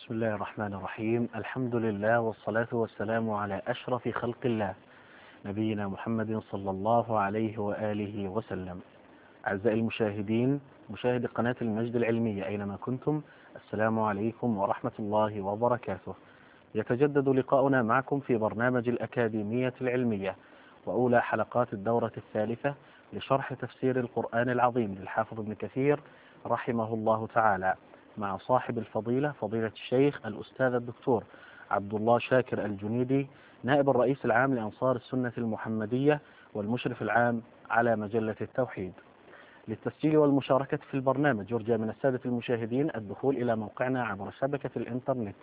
بسم الله الرحمن الرحيم. الحمد لله والصلاة والسلام على أشرف خلق الله نبينا محمد صلى الله عليه وآله وسلم. أعزائي المشاهدين، مشاهدي قناة المجد العلمية أينما كنتم، السلام عليكم ورحمة الله وبركاته. يتجدد لقاؤنا معكم في برنامج الأكاديمية العلمية وأولى حلقات الدورة الثالثة لشرح تفسير القرآن العظيم للحافظ ابن كثير رحمه الله تعالى، مع صاحب الفضيلة فضيلة الشيخ الأستاذ الدكتور عبد الله شاكر الجنيدي، نائب الرئيس العام لأنصار السنة المحمدية والمشرف العام على مجلة التوحيد. للتسجيل والمشاركة في البرنامج يرجى من السادة المشاهدين الدخول إلى موقعنا عبر شبكة الإنترنت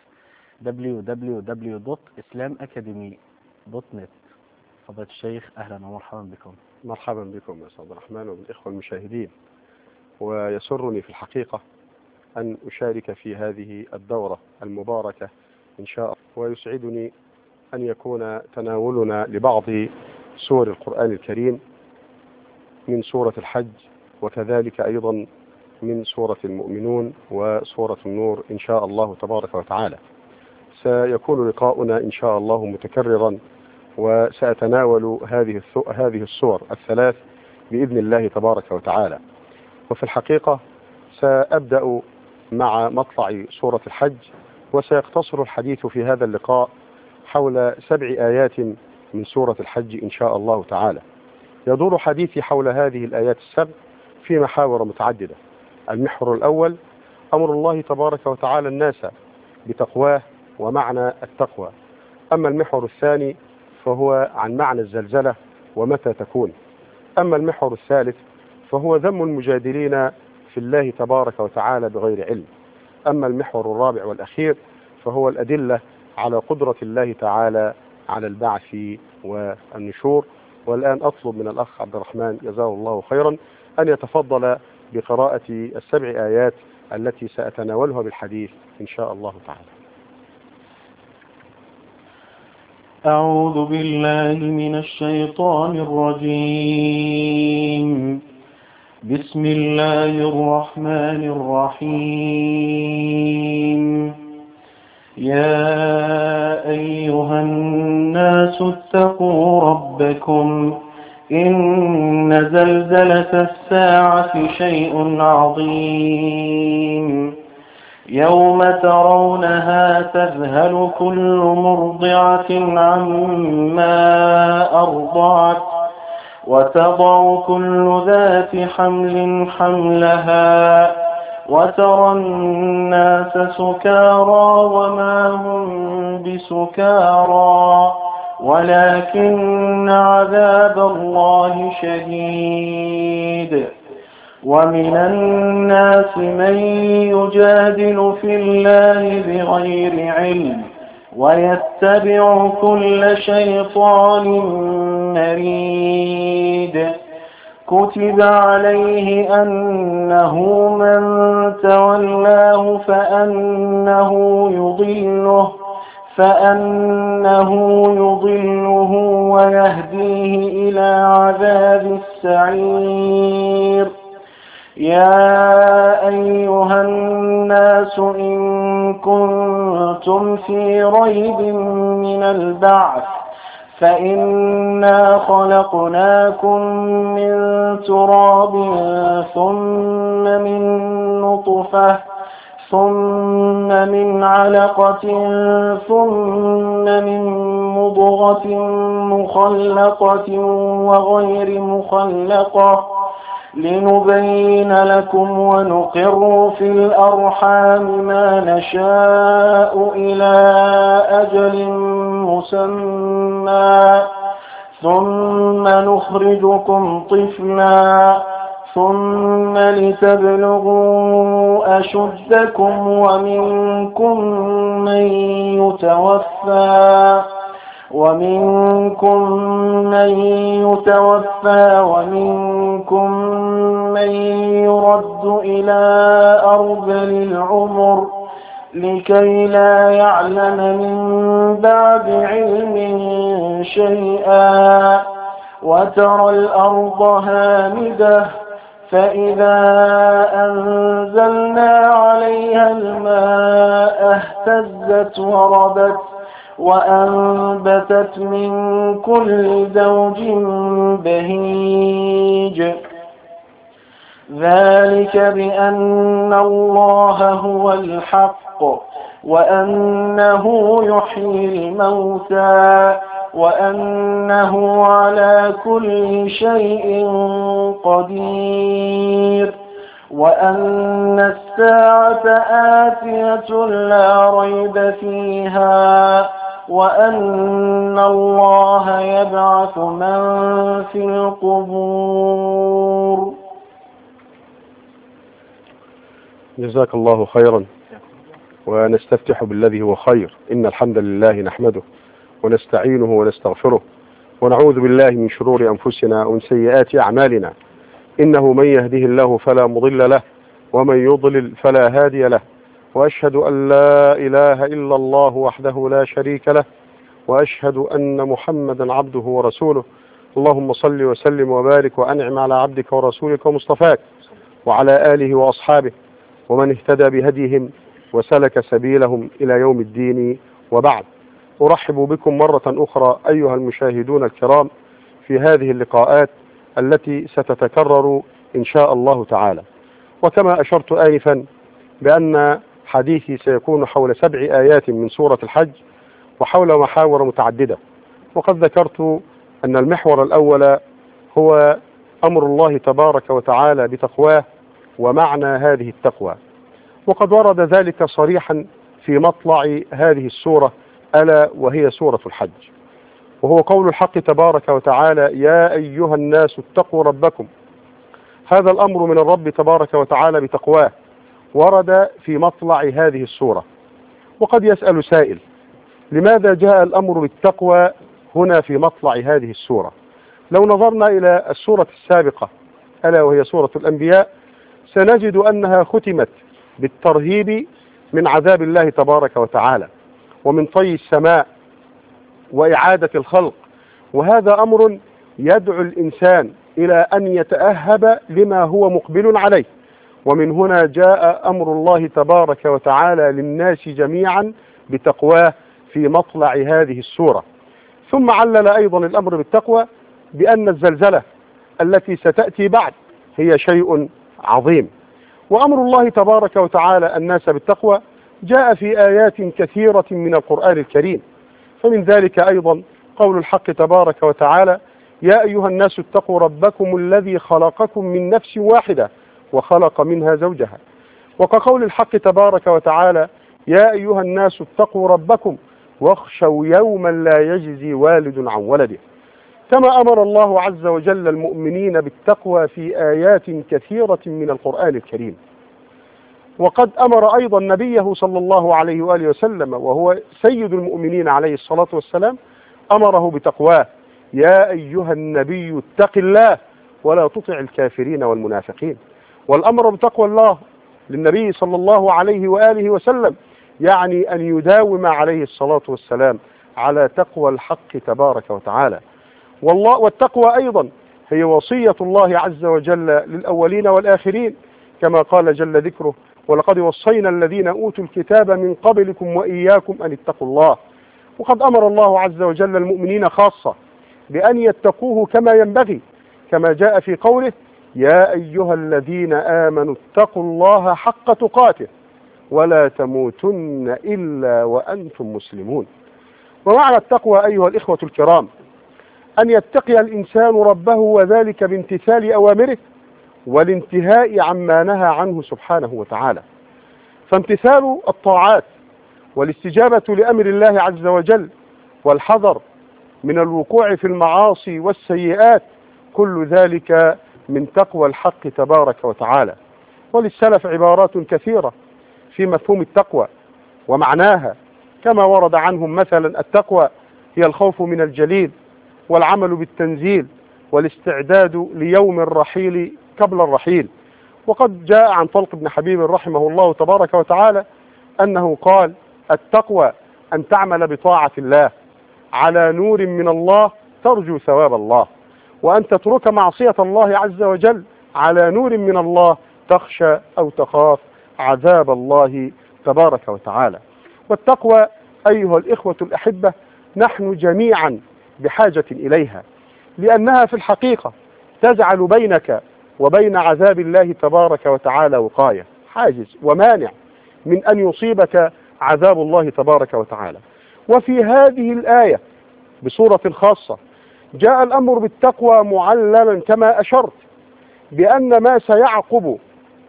www.islamacademy.net. فضيلة الشيخ أهلا ومرحبا بكم. مرحبا بكم يا أستاذ عبد الرحمن وبالإخوة المشاهدين، ويسرني في الحقيقة أن أشارك في هذه الدورة المباركة إن شاء الله، ويسعدني أن يكون تناولنا لبعض سور القرآن الكريم من سورة الحج، وكذلك أيضا من سورة المؤمنون وسورة النور إن شاء الله تبارك وتعالى. سيكون لقاؤنا إن شاء الله متكررا، وسأتناول هذه السور الثلاث بإذن الله تبارك وتعالى. وفي الحقيقة سأبدأ مع مطلع سورة الحج، وسيقتصر الحديث في هذا اللقاء حول 7 آيات من سورة الحج إن شاء الله تعالى. يدور حديثي حول هذه الآيات السبع في محاور متعددة. المحور الأول أمر الله تبارك وتعالى الناس بتقواه ومعنى التقوى. أما المحور الثاني فهو عن معنى الزلزلة ومتى تكون. أما المحور الثالث فهو ذم المجادلين في الله تبارك وتعالى بغير علم. أما المحور الرابع والأخير فهو الأدلة على قدرة الله تعالى على البعث والنشور. والآن أطلب من الأخ عبد الرحمن جزاه الله خيرا أن يتفضل بقراءة 7 آيات التي سأتناولها بالحديث إن شاء الله تعالى. أعوذ بالله من الشيطان الرجيم. بسم الله الرحمن الرحيم. يا أيها الناس اتقوا ربكم إن زلزلة الساعة شيء عظيم. يوم ترونها تذهل كل مرضعة عما أرضعت وتضع كل ذات حمل حملها وترى الناس سكارى وما هم بسكارى ولكن عذاب الله شديد. ومن الناس من يجادل في الله بغير علم ويتبع كل شيطان مريد. كتب عليه أنه من تولاه فأنه يضله ويهديه إلى عذاب السعير. يا أيها الناس إن كنتم في ريب من البعث فإنا خلقناكم من تراب ثم من نطفة ثم من علقة ثم من مضغة مخلقة وغير مخلقة لنبين لكم ونقر في الأرحام ما نشاء إلى أجل مسمى ثم نخرجكم طفلا ثم لتبلغوا أشدكم ومنكم من يتوفى ومنكم من يرد إلى أرذل العمر لكي لا يعلم من بعد علم شيئا. وترى الأرض هامدة فإذا أنزلنا عليها الماء اهتزت وربت وأنبتت من كل زوج بهيج ذلك بأن الله هو الحق وأنه يحيي الموتى وأنه على كل شيء قدير وأن الساعة آتية لا ريب فيها وأن الله يبعث من في القبور. جزاك الله خيرا. ونستفتح بالذي هو خير. إن الحمد لله نحمده ونستعينه ونستغفره ونعوذ بالله من شرور أنفسنا ومن سيئات أعمالنا. إنه من يهده الله فلا مضل له ومن يضلل فلا هادي له، وأشهد أن لا إله إلا الله وحده لا شريك له، وأشهد أن محمدا عبده ورسوله. اللهم صل وسلم وبارك وأنعم على عبدك ورسولك ومصطفاك وعلى آله وأصحابه ومن اهتدى بهديهم وسلك سبيلهم إلى يوم الدين. وبعد، أرحب بكم مرة أخرى أيها المشاهدون الكرام في هذه اللقاءات التي ستتكرر إن شاء الله تعالى. وكما أشرت آنفا بأن حديثي سيكون حول 7 آيات من سورة الحج وحول محاور متعددة. وقد ذكرت أن المحور الأول هو أمر الله تبارك وتعالى بتقواه ومعنى هذه التقوى، وقد ورد ذلك صريحا في مطلع هذه السورة ألا وهي سورة الحج، وهو قول الحق تبارك وتعالى: يا أيها الناس اتقوا ربكم. هذا الأمر من الرب تبارك وتعالى بتقواه ورد في مطلع هذه السورة. وقد يسأل سائل: لماذا جاء الأمر بالتقوى هنا في مطلع هذه السورة؟ لو نظرنا إلى السورة السابقة ألا وهي سورة الأنبياء سنجد أنها ختمت بالترهيب من عذاب الله تبارك وتعالى ومن طي السماء وإعادة الخلق، وهذا أمر يدعو الإنسان إلى أن يتأهب لما هو مقبل عليه. ومن هنا جاء أمر الله تبارك وتعالى للناس جميعا بتقواه في مطلع هذه السورة. ثم علل أيضا الأمر بالتقوى بأن الزلزلة التي ستأتي بعد هي شيء عظيم. وأمر الله تبارك وتعالى الناس بالتقوى جاء في آيات كثيرة من القرآن الكريم، فمن ذلك أيضا قول الحق تبارك وتعالى: يا أيها الناس اتقوا ربكم الذي خلقكم من نفس واحدة وخلق منها زوجها. وكقول الحق تبارك وتعالى: يا أيها الناس اتقوا ربكم واخشوا يوما لا يجزي والد عن ولده. كما أمر الله عز وجل المؤمنين بالتقوى في آيات كثيرة من القرآن الكريم. وقد أمر أيضا نبيه صلى الله عليه وآله وسلم وهو سيد المؤمنين عليه الصلاة والسلام أمره بتقواه: يا أيها النبي اتق الله ولا تطع الكافرين والمنافقين. والأمر بتقوى الله للنبي صلى الله عليه وآله وسلم يعني أن يداوم عليه الصلاة والسلام على تقوى الحق تبارك وتعالى. والتقوى أيضا هي وصية الله عز وجل للأولين والآخرين، كما قال جل ذكره: ولقد وصينا الذين أوتوا الكتاب من قبلكم وإياكم أن اتقوا الله. وقد أمر الله عز وجل المؤمنين خاصة بأن يتقوه كما ينبغي، كما جاء في قوله: يا أيها الذين آمنوا اتقوا الله حق تقاته ولا تموتن إلا وأنتم مسلمون. ومعنى التقوى أيها الإخوة الكرام أن يتقي الإنسان ربه، وذلك بامتثال أوامره والانتهاء عما نهى عنه سبحانه وتعالى. فامتثال الطاعات والاستجابة لأمر الله عز وجل والحذر من الوقوع في المعاصي والسيئات كل ذلك من تقوى الحق تبارك وتعالى. وللسلف عبارات كثيرة في مفهوم التقوى ومعناها، كما ورد عنهم مثلا: التقوى هي الخوف من الجليل والعمل بالتنزيل والاستعداد ليوم الرحيل قبل الرحيل. وقد جاء عن طلق بن حبيب رحمه الله تبارك وتعالى أنه قال: التقوى أن تعمل بطاعة الله على نور من الله ترجو ثواب الله، وأن تترك معصية الله عز وجل على نور من الله تخشى أو تخاف عذاب الله تبارك وتعالى. والتقوى أيها الإخوة الأحبة نحن جميعا بحاجة إليها، لأنها في الحقيقة تجعل بينك وبين عذاب الله تبارك وتعالى وقاية، حاجز ومانع من أن يصيبك عذاب الله تبارك وتعالى. وفي هذه الآية بصورة خاصة جاء الأمر بالتقوى معللا كما أشرت، بأن ما سيعقب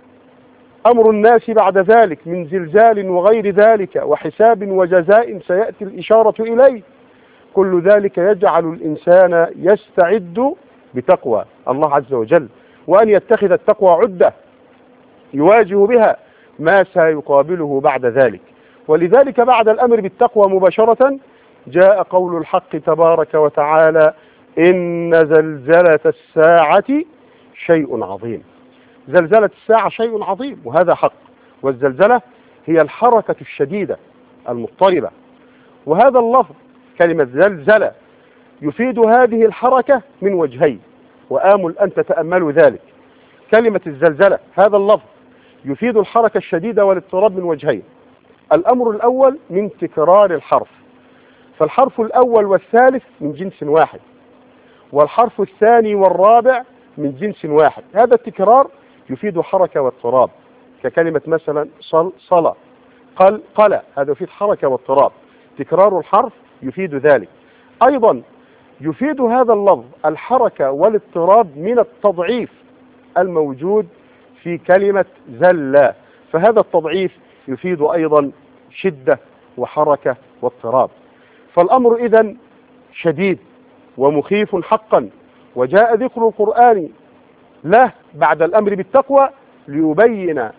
أمر الناس بعد ذلك من زلزال وغير ذلك وحساب وجزاء سيأتي الإشارة إليه، كل ذلك يجعل الإنسان يستعد بتقوى الله عز وجل، وأن يتخذ التقوى عدة يواجه بها ما سيقابله بعد ذلك. ولذلك بعد الأمر بالتقوى مباشرة جاء قول الحق تبارك وتعالى: إن زلزلة الساعة شيء عظيم. زلزلة الساعة شيء عظيم، وهذا حق. والزلزلة هي الحركة الشديدة المضطربة، وهذا اللفظ كلمة زلزلة يفيد هذه الحركة من وجهين، وآمل أن تتأملوا ذلك. كلمة الزلزلة هذا اللفظ يفيد الحركة الشديدة والاضطراب من وجهين. الأمر الأول من تكرار الحرف، فالحرف الأول والثالث من جنس واحد، والحرف الثاني والرابع من جنس واحد. هذا التكرار يفيد حركة واضطراب، ككلمة مثلا صلى، قل، هذا يفيد حركة واضطراب. تكرار الحرف يفيد ذلك. أيضا يفيد هذا اللفظ الحركة والاضطراب من التضعيف الموجود في كلمة زلة، فهذا التضعيف يفيد أيضا شدة وحركة واضطراب. فالأمر إذن شديد ومخيف حقا، وجاء ذكر القرآن له بعد الأمر بالتقوى ليبين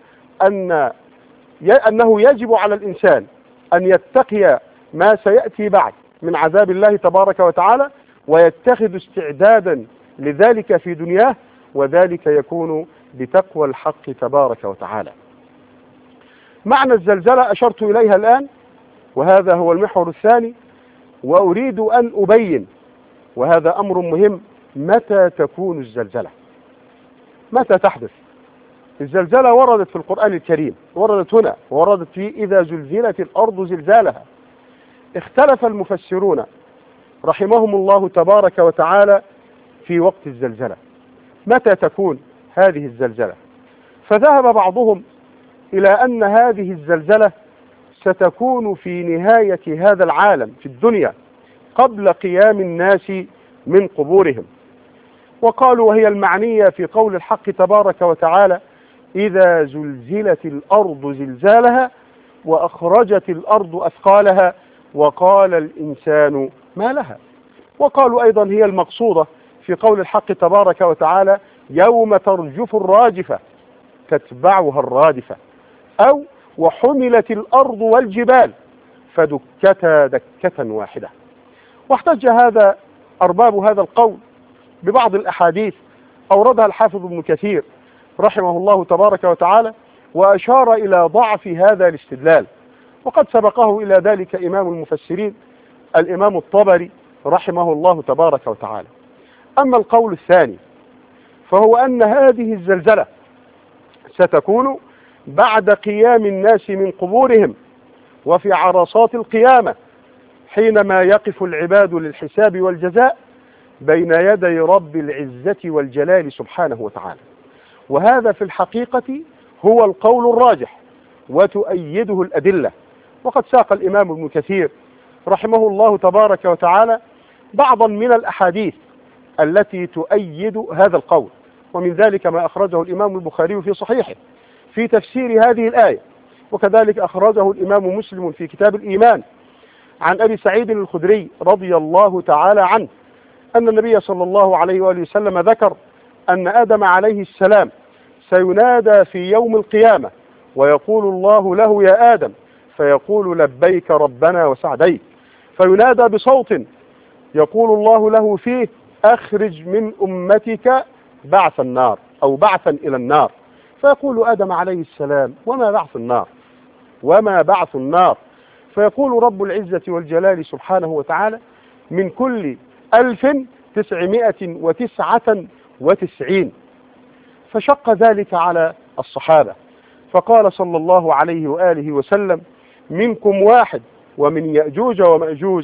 أنه يجب على الإنسان أن يتقي ما سيأتي بعد من عذاب الله تبارك وتعالى، ويتخذ استعدادا لذلك في دنياه، وذلك يكون بتقوى الحق تبارك وتعالى. معنى الزلزلة أشرت إليها الآن، وهذا هو المحور الثاني، وأريد أن أبين، وهذا أمر مهم، متى تكون الزلزلة؟ متى تحدث؟ الزلزلة وردت في القرآن الكريم، وردت هنا، وردت في إذا زلزلت الأرض زلزالها. اختلف المفسرون رحمهم الله تبارك وتعالى في وقت الزلزلة، متى تكون هذه الزلزلة؟ فذهب بعضهم إلى أن هذه الزلزلة ستكون في نهاية هذا العالم في الدنيا قبل قيام الناس من قبورهم، وقالوا وهي المعنية في قول الحق تبارك وتعالى: إذا زلزلت الأرض زلزالها وأخرجت الأرض أثقالها وقال الإنسان ما لها. وقالوا أيضا هي المقصودة في قول الحق تبارك وتعالى: يوم ترجف الراجفة تتبعها الرادفة، أو وحملت الأرض والجبال فدكتا دكة واحدة. واحتج هذا أرباب هذا القول ببعض الأحاديث أوردها الحافظ ابن كثير رحمه الله تبارك وتعالى، وأشار إلى ضعف هذا الاستدلال، وقد سبقه إلى ذلك إمام المفسرين الإمام الطبري رحمه الله تبارك وتعالى. أما القول الثاني فهو أن هذه الزلزلة ستكون بعد قيام الناس من قبورهم وفي عرصات القيامة، حينما يقف العباد للحساب والجزاء بين يدي رب العزة والجلال سبحانه وتعالى. وهذا في الحقيقة هو القول الراجح وتؤيده الأدلة. وقد ساق الإمام ابن كثير رحمه الله تبارك وتعالى بعضا من الأحاديث التي تؤيد هذا القول، ومن ذلك ما أخرجه الإمام البخاري في صحيحه في تفسير هذه الآية، وكذلك أخرجه الإمام مسلم في كتاب الإيمان عن أبي سعيد الخدري رضي الله تعالى عنه أن النبي صلى الله عليه وآله وسلم ذكر أن آدم عليه السلام سينادى في يوم القيامة ويقول الله له: يا آدم، فيقول: لبيك ربنا وسعديك، فينادى بصوت يقول الله له فيه: أخرج من أمتك بعث النار، أو بعثا إلى النار. فيقول آدم عليه السلام: وما بعث النار؟ وما بعث النار؟ فيقول رب العزة والجلال سبحانه وتعالى: من كل 1999. فشق ذلك على الصحابة، فقال صلى الله عليه وآله وسلم: منكم واحد ومن يأجوج ومأجوج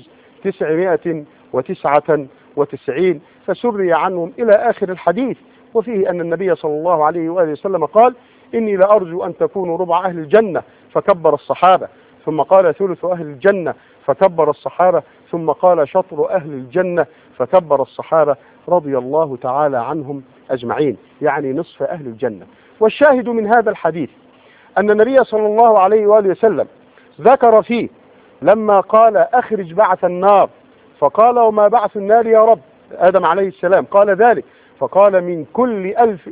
999، فسري عنهم إلى آخر الحديث. وفيه أن النبي صلى الله عليه وآله وسلم قال: إني لأرجو أن تكونوا ربع أهل الجنة، فكبر الصحابة، ثم قال ثلث أهل الجنة، فكبر الصحابة، ثم قال شطر أهل الجنة، فكبر الصحابة رضي الله تعالى عنهم أجمعين، يعني نصف أهل الجنة. والشاهد من هذا الحديث أن النبي صلى الله عليه وآله وسلم ذكر فيه لما قال: أخرج بعث النار، فقال: وما بعث النار يا رب؟ آدم عليه السلام قال ذلك، فقال: من كل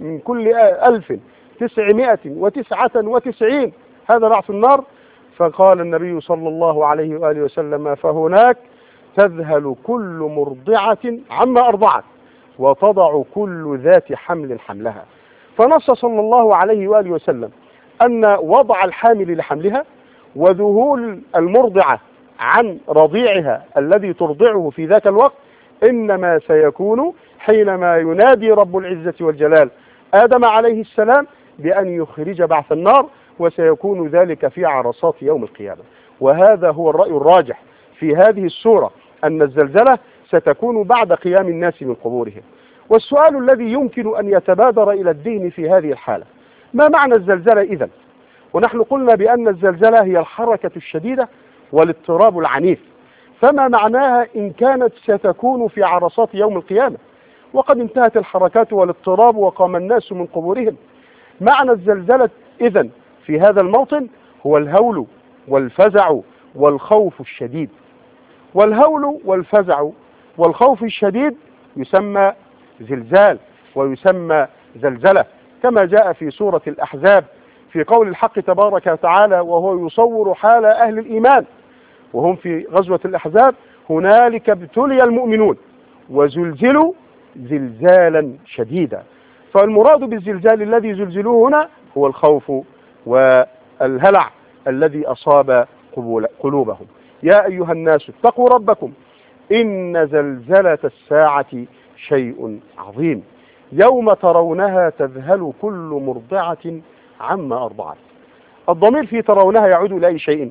1999، هذا بعث النار. فقال النبي صلى الله عليه وآله وسلم: فهناك تذهل كل مرضعة عما أرضعت وتضع كل ذات حمل حملها. فنص صلى الله عليه وآله وسلم أن وضع الحامل لحملها وذهول المرضعة عن رضيعها الذي ترضعه في ذاك الوقت إنما سيكون حينما ينادي رب العزة والجلال آدم عليه السلام بأن يخرج بعث النار، وسيكون ذلك في عرصات يوم القيامة. وهذا هو الرأي الراجح في هذه السورة، أن الزلزلة ستكون بعد قيام الناس من قبورهم. والسؤال الذي يمكن أن يتبادر إلى الذهن في هذه الحالة: ما معنى الزلزلة إذن؟ ونحن قلنا بأن الزلزلة هي الحركة الشديدة والاضطراب العنيف، فما معناها إن كانت ستكون في عرصات يوم القيامة وقد انتهت الحركات والاضطراب وقام الناس من قبورهم؟ معنى الزلزلة إذن في هذا الموطن هو الهول والفزع والخوف الشديد. والهول والفزع والخوف الشديد يسمى زلزال ويسمى زلزلة، كما جاء في سورة الأحزاب في قول الحق تبارك وتعالى وهو يصور حال أهل الإيمان وهم في غزوة الأحزاب: هنالك ابتلي المؤمنون وزلزلوا زلزالا شديدا. فالمراد بالزلزال الذي زلزلوه هنا هو الخوف والهلع الذي أصاب قلوبهم. يا أيها الناس اتقوا ربكم إن زلزلة الساعة شيء عظيم يوم ترونها تذهل كل مرضعة عما أرضعت. الضمير في ترونها يعود إلى أي شيء؟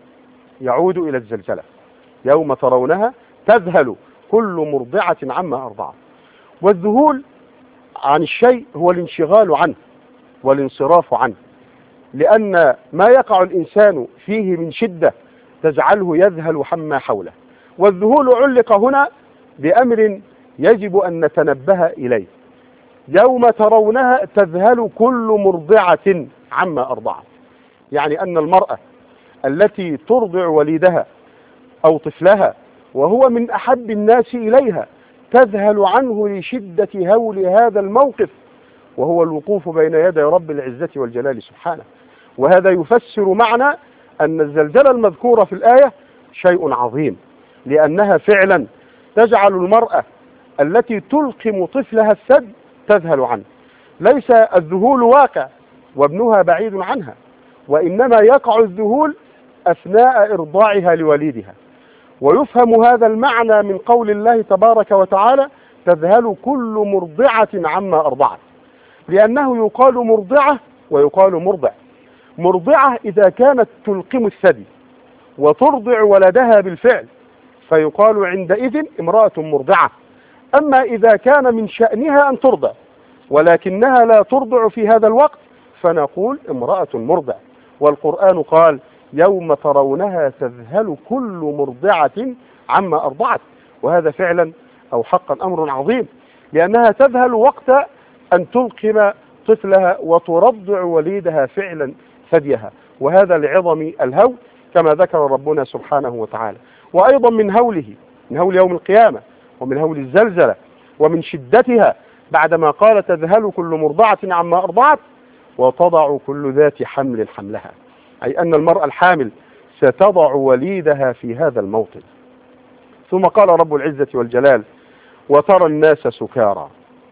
يعود إلى الزلزلة. يوم ترونها تذهل كل مرضعة عما أرضعت. والذهول عن الشيء هو الانشغال عنه والانصراف عنه، لأن ما يقع الإنسان فيه من شدة تجعله يذهل عما حوله. والذهول علق هنا بأمر يجب أن نتنبه إليه: يوم ترونها تذهل كل مرضعة عما أرضعت، يعني أن المرأة التي ترضع وليدها أو طفلها وهو من أحب الناس إليها تذهل عنه لشدة هول هذا الموقف، وهو الوقوف بين يدي رب العزة والجلال سبحانه. وهذا يفسر معنى أن الزلزلة المذكورة في الآية شيء عظيم، لأنها فعلا تجعل المرأة التي تلقم طفلها الثدي تذهل عنه. ليس الذهول واقع وابنها بعيد عنها، وإنما يقع الذهول أثناء إرضاعها لوليدها. ويفهم هذا المعنى من قول الله تبارك وتعالى: تذهل كل مرضعة عما أرضعت، لأنه يقال مرضعة ويقال مرضع. مرضعة إذا كانت تلقم الثدي وترضع ولدها بالفعل فيقال عندئذ امرأة مرضعة. أما إذا كان من شأنها أن ترضع ولكنها لا ترضع في هذا الوقت فنقول امرأة مرضع. والقرآن قال: يوم ترونها تذهل كل مرضعة عما أرضعت. وهذا فعلا أو حقا أمر عظيم، لأنها تذهل وقت أن تلقم طفلها وترضع وليدها فعلا ثديها، وهذا لعظم الهول كما ذكر ربنا سبحانه وتعالى. وأيضا من هوله، من هول يوم القيامة ومن هول الزلزلة ومن شدتها بعدما قال تذهل كل مرضعة عما أرضعت وتضع كل ذات حمل حملها، أي أن المرأة الحامل ستضع وليدها في هذا الموطن. ثم قال رب العزة والجلال: وترى الناس سكارى.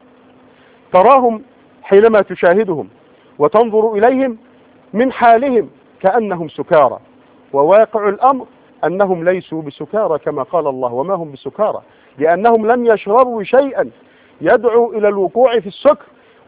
تراهم حينما تشاهدهم وتنظر إليهم من حالهم كأنهم سكارى، وواقع الأمر أنهم ليسوا بسكارى كما قال الله: وما هم بسكارى، لأنهم لم يشربوا شيئا يدعو إلى الوقوع في السكر،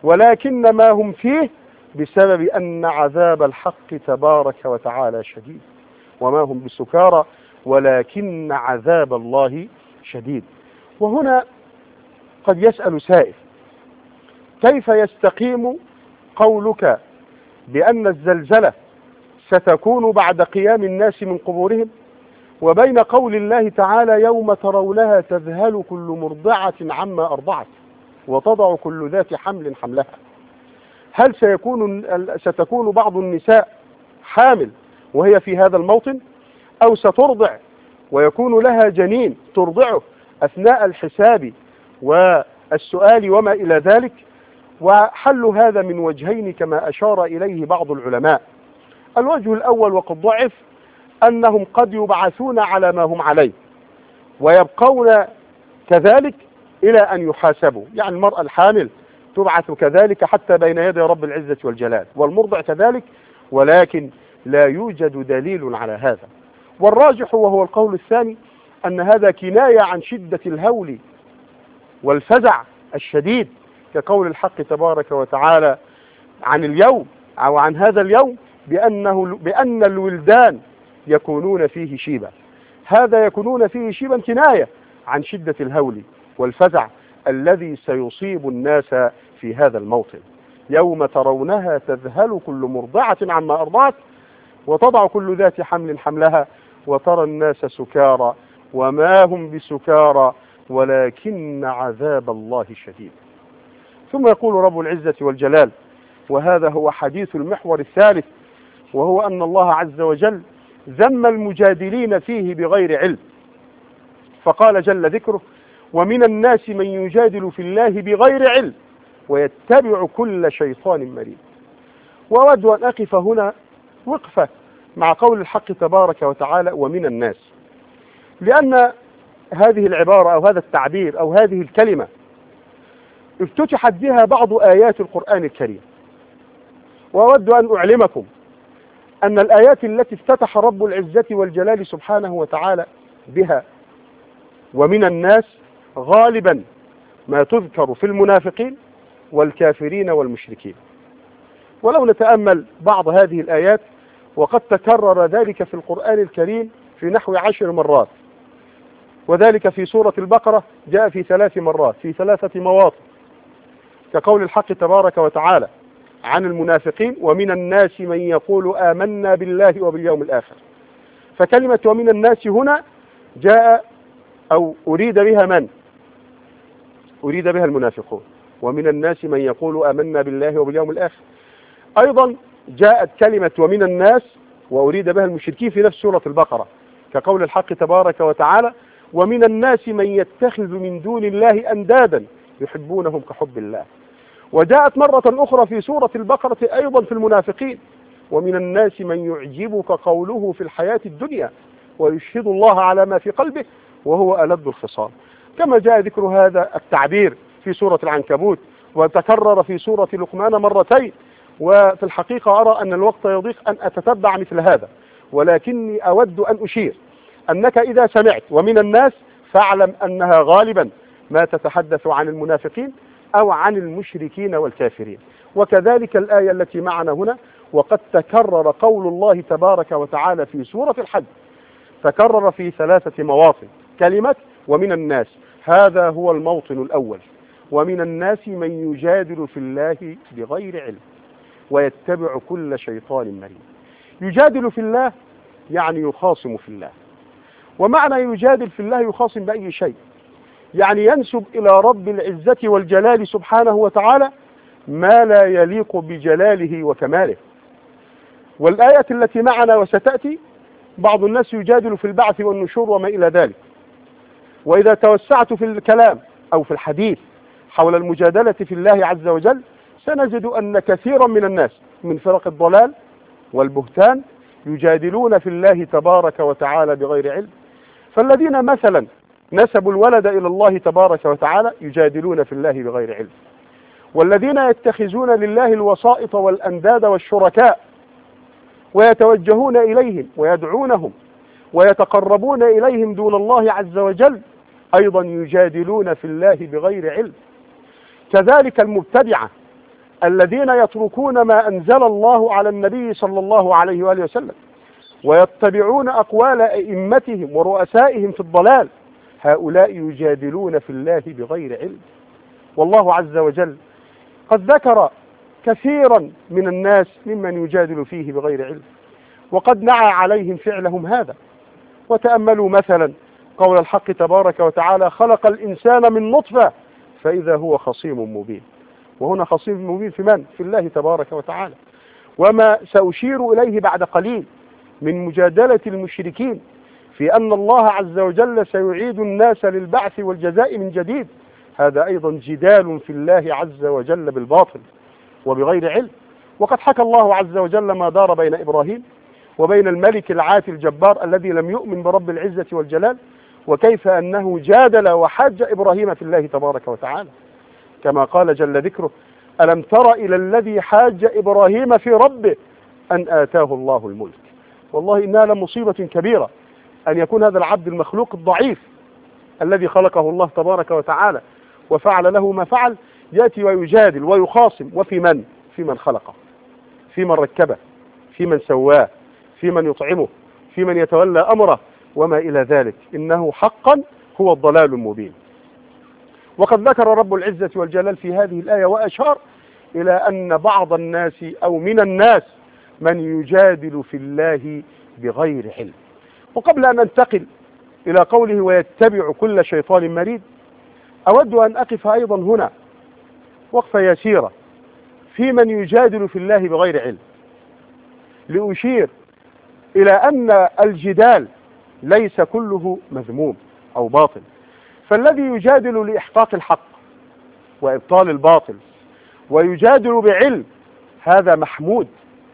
ولكن ما هم فيه بسبب أن عذاب الحق تبارك وتعالى شديد. وما هم بسكارى ولكن عذاب الله شديد. وهنا قد يسأل سائل: كيف يستقيم قولك بأن الزلزلة ستكون بعد قيام الناس من قبورهم، وبين قول الله تعالى: يوم ترونها تذهل كل مرضعة عما أرضعت وتضع كل ذات حمل حملها؟ هل ستكون بعض النساء حامل وهي في هذا الموطن، أو سترضع ويكون لها جنين ترضعه أثناء الحساب والسؤال وما إلى ذلك؟ وحل هذا من وجهين كما أشار إليه بعض العلماء. الوجه الأول وقد ضعف أنهم قد يبعثون على ما هم عليه ويبقون كذلك إلى أن يحاسبوا، يعني المرأة الحامل تبعث كذلك حتى بين يدي رب العزة والجلال، والمرضع كذلك، ولكن لا يوجد دليل على هذا. والراجح وهو القول الثاني أن هذا كناية عن شدة الهول والفزع الشديد، كقول الحق تبارك وتعالى عن اليوم أو عن هذا اليوم بأن الولدان يكونون فيه شيبا. هذا يكونون فيه شيبا كناية عن شدة الهول والفزع الذي سيصيب الناس في هذا الموطن. يوم ترونها تذهل كل مرضعة عما أرضعت وتضع كل ذات حمل حملها وترى الناس سكارى وما هم بسكارى ولكن عذاب الله شديد. ثم يقول رب العزة والجلال، وهذا هو حديث المحور الثالث، وهو أن الله عز وجل ذم المجادلين فيه بغير علم، فقال جل ذكره: ومن الناس من يجادل في الله بغير علم ويتبع كل شيطان مريد. وأود أن أقف هنا وقفة مع قول الحق تبارك وتعالى ومن الناس، لأن هذه العبارة أو هذا التعبير أو هذه الكلمة افتتحت بها بعض آيات القرآن الكريم. وأود أن أعلمكم أن الآيات التي افتتح رب العزة والجلال سبحانه وتعالى بها ومن الناس غالبا ما تذكر في المنافقين والكافرين والمشركين. ولو نتأمل بعض هذه الآيات، وقد تكرر ذلك في القرآن الكريم في نحو 10 مرات، وذلك في سورة البقرة جاء في 3 مرات في 3 مواطن، كقول الحق تبارك وتعالى عن المنافقين: ومن الناس من يقول آمنا بالله وباليوم الآخر. فكلمة ومن الناس هنا جاء أو أريد بها من؟ أريد بها المنافقون. ومن الناس من يقول آمنا بالله وباليوم الآخر. أيضا جاءت كلمة ومن الناس وأريد بها المشركين في نفس سورة البقرة، كقول الحق تبارك وتعالى: ومن الناس من يتخذ من دون الله أندادا يحبونهم كحب الله. وجاءت مرة أخرى في سورة البقرة أيضا في المنافقين: ومن الناس من يعجبك قوله في الحياة الدنيا ويشهد الله على ما في قلبه وهو ألد الخصام. كما جاء ذكر هذا التعبير في سورة العنكبوت، وتكرر في سورة لقمان مرتين. وفي الحقيقة أرى أن الوقت يضيق أن أتتبع مثل هذا، ولكني أود أن أشير أنك إذا سمعت ومن الناس فاعلم أنها غالبا ما تتحدث عن المنافقين أو عن المشركين والكافرين. وكذلك الآية التي معنا هنا، وقد تكرر قول الله تبارك وتعالى في سورة الحج، تكرر في 3 مواطن كلمة ومن الناس. هذا هو الموطن الأول: ومن الناس من يجادل في الله بغير علم ويتبع كل شيطان مريد. يجادل في الله يعني يخاصم في الله. ومعنى يجادل في الله يخاصم بأي شيء، يعني ينسب إلى رب العزة والجلال سبحانه وتعالى ما لا يليق بجلاله وكماله. والآية التي معنا وستأتي، بعض الناس يجادل في البعث والنشور وما إلى ذلك. وإذا توسعت في الكلام أو في الحديث حول المجادلة في الله عز وجل، سنجد أن كثيرا من الناس من فرق الضلال والبهتان يجادلون في الله تبارك وتعالى بغير علم. فالذين مثلا نسبوا الولد إلى الله تبارك وتعالى يجادلون في الله بغير علم، والذين يتخذون لله الوسائط والأنداد والشركاء ويتوجهون إليهم ويدعونهم ويتقربون إليهم دون الله عز وجل أيضا يجادلون في الله بغير علم. كذلك المبتدعة الذين يتركون ما أنزل الله على النبي صلى الله عليه وآله وسلم ويتبعون أقوال أئمتهم ورؤسائهم في الضلال، هؤلاء يجادلون في الله بغير علم. والله عز وجل قد ذكر كثيرا من الناس ممن يجادل فيه بغير علم، وقد نعى عليهم فعلهم هذا. وتأملوا مثلا قول الحق تبارك وتعالى: خلق الإنسان من نطفة فإذا هو خصيم مبين. وهنا خصيم مبين في من؟ في الله تبارك وتعالى. وما سأشير إليه بعد قليل من مجادلة المشركين في أن الله عز وجل سيعيد الناس للبعث والجزاء من جديد، هذا أيضا جدال في الله عز وجل بالباطل وبغير علم. وقد حكى الله عز وجل ما دار بين إبراهيم وبين الملك العاتي الجبار الذي لم يؤمن برب العزة والجلال، وكيف أنه جادل وحاج إبراهيم في الله تبارك وتعالى، كما قال جل ذكره: ألم تر إلى الذي حاج إبراهيم في ربه أن آتاه الله الملك. والله إنها لمصيبة كبيرة أن يكون هذا العبد المخلوق الضعيف الذي خلقه الله تبارك وتعالى وفعل له ما فعل يأتي ويجادل ويخاصم. وفي من؟ في من خلقه، في من ركبه، في من سواه، في من يطعمه، في من يتولى أمره وما إلى ذلك. إنه حقا هو الضلال المبين. وقد ذكر رب العزة والجلال في هذه الآية وأشار إلى أن بعض الناس أو من الناس من يجادل في الله بغير علم. وقبل أن أنتقل إلى قوله ويتبع كل شيطان مريد، أود أن أقف أيضا هنا وقفة يسيرة في من يجادل في الله بغير علم، لأشير إلى أن الجدال ليس كله مذموم أو باطل. فالذي يجادل لإحقاق الحق وإبطال الباطل ويجادل بعلم هذا محمود.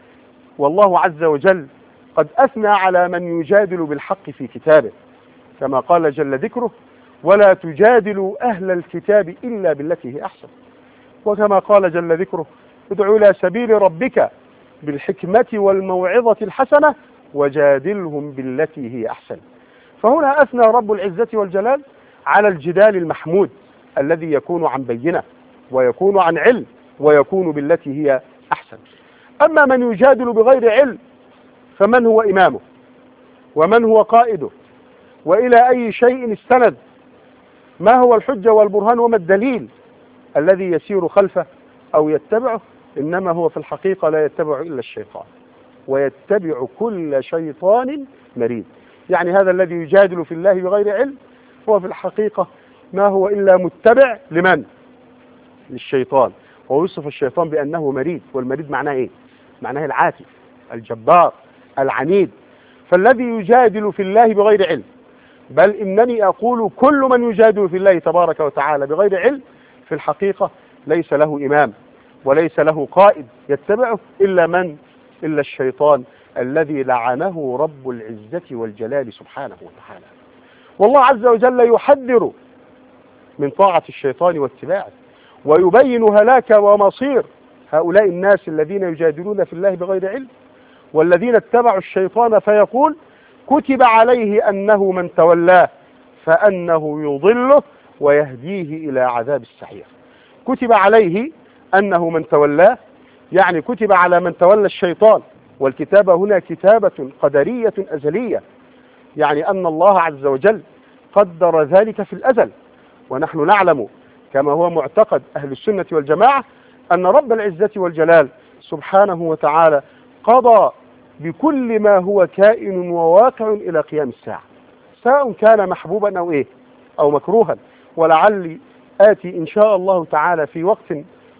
والله عز وجل قد أثنى على من يجادل بالحق في كتابه، كما قال جل ذكره: ولا تجادلوا أهل الكتاب إلا بالتي هي أحسن. وكما قال جل ذكره: ادع إلى سبيل ربك بالحكمة والموعظة الحسنة وجادلهم بالتي هي أحسن. فهنا أثنى رب العزة والجلال على الجدال المحمود الذي يكون عن بينة ويكون عن علم ويكون بالتي هي أحسن. أما من يجادل بغير علم فمن هو إمامه ومن هو قائده وإلى أي شيء استند؟ ما هو الحجة والبرهان وما الدليل الذي يسير خلفه أو يتبعه؟ إنما هو في الحقيقة لا يتبع إلا الشيطان، ويتبع كل شيطان مريد. يعني هذا الذي يجادل في الله بغير علم هو في الحقيقة ما هو إلا متبع لمن؟ للشيطان. ويوصف الشيطان بأنه مريد، والمريد معناه إيه؟ معناه العاتي الجبار العنيد. فالذي يجادل في الله بغير علم، بل إنني أقول كل من يجادل في الله تبارك وتعالى بغير علم، في الحقيقة ليس له إمام وليس له قائد يتبعه إلا من؟ إلا الشيطان الذي لعنه رب العزة والجلال سبحانه وتعالى. والله عز وجل يحذر من طاعة الشيطان واتباعه، ويبين هلاك ومصير هؤلاء الناس الذين يجادلون في الله بغير علم والذين اتبعوا الشيطان، فيقول: كتب عليه أنه من تولاه فأنه يضله ويهديه إلى عذاب السعير. كتب عليه أنه من تولاه، يعني كتب على من تولى الشيطان. والكتابة هنا كتابة قدرية أزلية، يعني أن الله عز وجل قدر ذلك في الأزل. ونحن نعلم كما هو معتقد أهل السنة والجماعة أن رب العزة والجلال سبحانه وتعالى قضى بكل ما هو كائن وواقع إلى قيام الساعة، سواء كان محبوبا أو إيه أو مكروها. ولعلي آتي إن شاء الله تعالى في وقت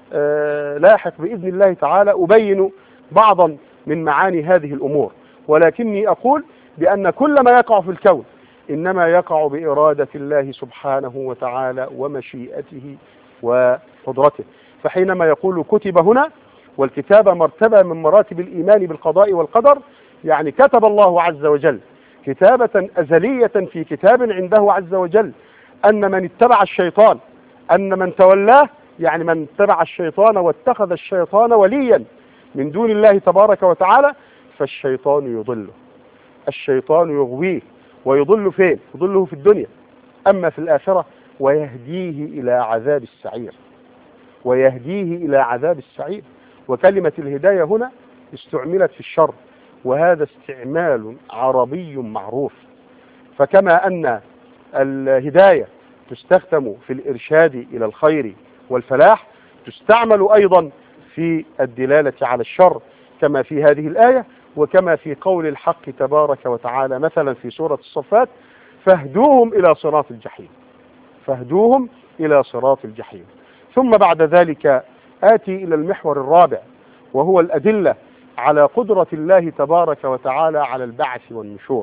لاحق بإذن الله تعالى أبين بعضا من معاني هذه الأمور. ولكني أقول بأن كل ما يقع في الكون إنما يقع بإرادة الله سبحانه وتعالى ومشيئته وقدرته. فحينما يقول كتب هنا، والكتابة مرتبة من مراتب الإيمان بالقضاء والقدر، يعني كتب الله عز وجل كتابة أزلية في كتاب عنده عز وجل أن من اتبع الشيطان، أن من تولاه، يعني من اتبع الشيطان واتخذ الشيطان وليا من دون الله تبارك وتعالى، فالشيطان يضله، الشيطان يغويه ويضل فين؟ يضله في الدنيا. أما في الآخرة ويهديه إلى عذاب السعير. ويهديه إلى عذاب السعير. وكلمة الهداية هنا استعملت في الشر، وهذا استعمال عربي معروف. فكما أن الهداية تستخدم في الإرشاد إلى الخير والفلاح، تستعمل أيضا في الدلالة على الشر، كما في هذه الآية وكما في قول الحق تبارك وتعالى مثلا في سورة الصفات: فاهدوهم إلى صراط الجحيم. فاهدوهم إلى صراط الجحيم. ثم بعد ذلك آتي إلى المحور الرابع، وهو الأدلة على قدرة الله تبارك وتعالى على البعث والنشور.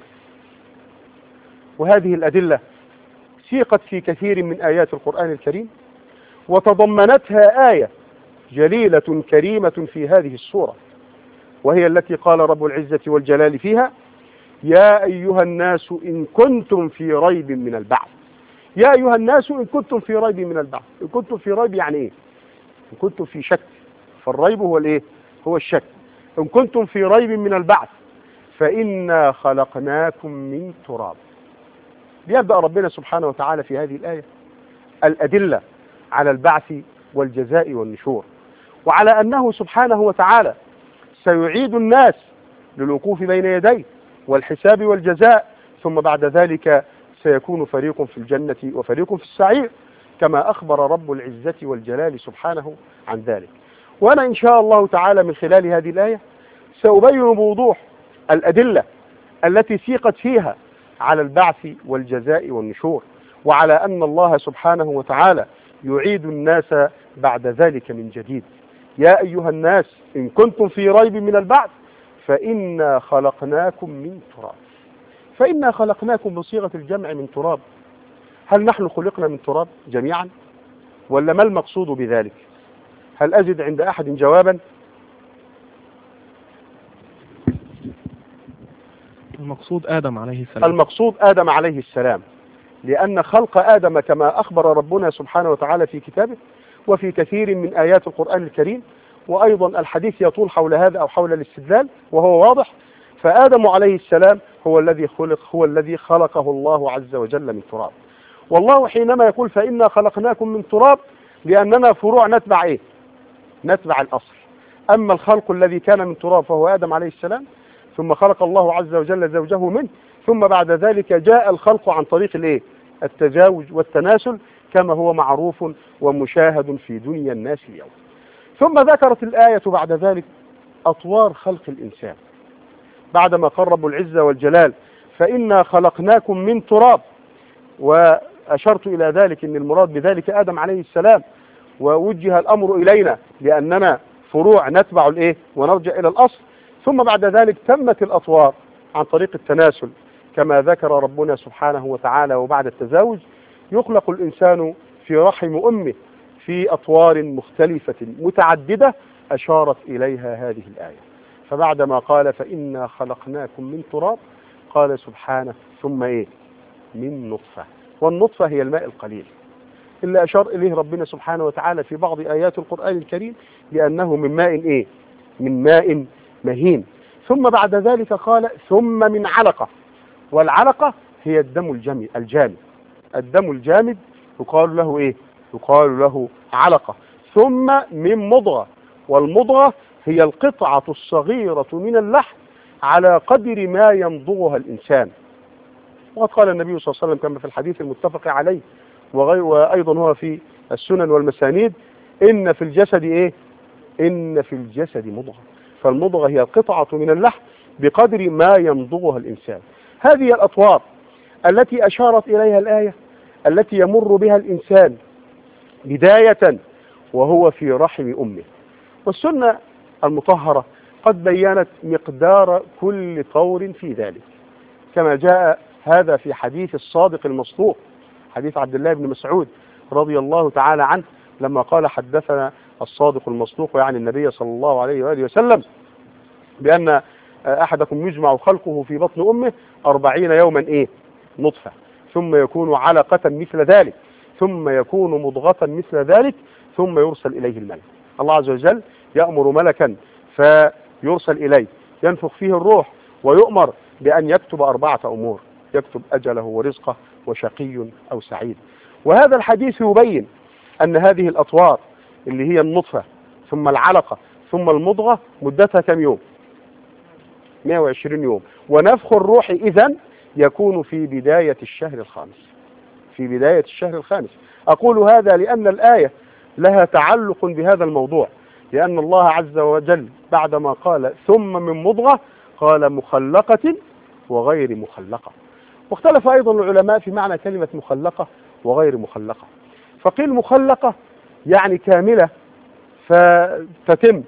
وهذه الأدلة سيقت في كثير من آيات القرآن الكريم، وتضمنتها آية جليلة كريمة في هذه السورة، وهي التي قال رب العزة والجلال فيها: يا أيها الناس إن كنتم في ريب من البعث. يا أيها الناس إن كنتم في ريب من البعث. إن كنتم في ريب يعني إيه؟ إن كنتم في شك، فالريب هو الإيه؟ هو الشك. إن كنتم في ريب من البعث فإنا خلقناكم من تراب. ليبدأ ربنا سبحانه وتعالى في هذه الآية الأدلة على البعث والجزاء والنشور، وعلى أنه سبحانه وتعالى سيعيد الناس للوقوف بين يديه والحساب والجزاء، ثم بعد ذلك سيكون فريق في الجنة وفريق في السعير، كما أخبر رب العزة والجلال سبحانه عن ذلك. وأنا إن شاء الله تعالى من خلال هذه الآية سأبين بوضوح الأدلة التي سيقت فيها على البعث والجزاء والنشور، وعلى أن الله سبحانه وتعالى يعيد الناس بعد ذلك من جديد. يا أيها الناس إن كنتم في ريب من البعث فإنا خلقناكم من تراب. فإنا خلقناكم بصيغة الجمع من تراب. هل نحن خلقنا من تراب جميعا؟ ولا ما المقصود بذلك؟ هل أجد عند أحد جوابا؟ المقصود آدم عليه السلام. المقصود آدم عليه السلام، لأن خلق آدم كما أخبر ربنا سبحانه وتعالى في كتابه وفي كثير من آيات القرآن الكريم، وأيضا الحديث يطول حول هذا أو حول الاستدلال وهو واضح. فآدم عليه السلام هو الذي خلق، هو الذي خلقه الله عز وجل من تراب. والله حينما يقول فإنا خلقناكم من تراب، لأننا فروع نتبع إيه؟ نتبع الأصل. أما الخلق الذي كان من تراب فهو آدم عليه السلام، ثم خلق الله عز وجل زوجه منه، ثم بعد ذلك جاء الخلق عن طريق الإيه؟ التزاوج والتناسل، كما هو معروف ومشاهد في دنيا الناس اليوم. ثم ذكرت الآية بعد ذلك أطوار خلق الإنسان، بعدما قال رب العزة والجلال فإنا خلقناكم من تراب، وأشرت إلى ذلك أن المراد بذلك آدم عليه السلام، ووجه الأمر إلينا لأننا فروع نتبع الإيه؟ ونرجع إلى الأصل. ثم بعد ذلك تمت الأطوار عن طريق التناسل كما ذكر ربنا سبحانه وتعالى، وبعد التزاوج يخلق الإنسان في رحم أمه في أطوار مختلفة متعددة أشارت إليها هذه الآية. فبعدما قال فإنا خلقناكم من تراب، قال سبحانه ثم إيه؟ من نطفة. والنطفة هي الماء القليل اللي أشار إليه ربنا سبحانه وتعالى في بعض آيات القرآن الكريم بأنه من ماء إيه؟ من ماء مهين. ثم بعد ذلك قال ثم من علقة، والعلقة هي الدم الجامد. الدم الجامد يقال له إيه؟ يقال له علقة. ثم من مضغة، والمضغة هي القطعة الصغيرة من اللحم على قدر ما يمضغها الإنسان. وقد قال النبي صلى الله عليه وسلم كما في الحديث المتفق عليه وأيضا هو في السنن والمسانيد: إن في الجسد إيه؟ إن في الجسد مضغة. فالمضغة هي القطعة من اللحم بقدر ما يمضغها الإنسان. هذه الأطوار التي أشارت إليها الآية التي يمر بها الإنسان بداية وهو في رحم أمه. والسنة المطهرة قد بيّنت مقدار كل طور في ذلك، كما جاء هذا في حديث الصادق المصدوق، حديث عبد الله بن مسعود رضي الله تعالى عنه، لما قال حدثنا الصادق المصدوق يعني النبي صلى الله عليه وآله وسلم بأن أحدكم يجمع خلقه في بطن أمه 40 يوما إيه؟ نطفة، ثم يكون علقة مثل ذلك، ثم يكون مضغة مثل ذلك، ثم يرسل إليه الملك. الله عز وجل يأمر ملكا فيرسل إليه ينفخ فيه الروح، ويؤمر بأن يكتب 4 أمور: يكتب أجله ورزقه وشقي أو سعيد. وهذا الحديث يبين أن هذه الأطوار اللي هي النطفة ثم العلقة ثم المضغة مدتها كم يوم؟ 120 يوم. ونفخ الروح إذن يكون في بداية الشهر الخامس. في بداية الشهر الخامس. أقول هذا لأن الآية لها تعلق بهذا الموضوع، لأن الله عز وجل بعدما قال ثم من مضغة قال مخلقة وغير مخلقة. واختلف أيضا العلماء في معنى كلمة مخلقة وغير مخلقة. فقيل مخلقة يعني كاملة فتتم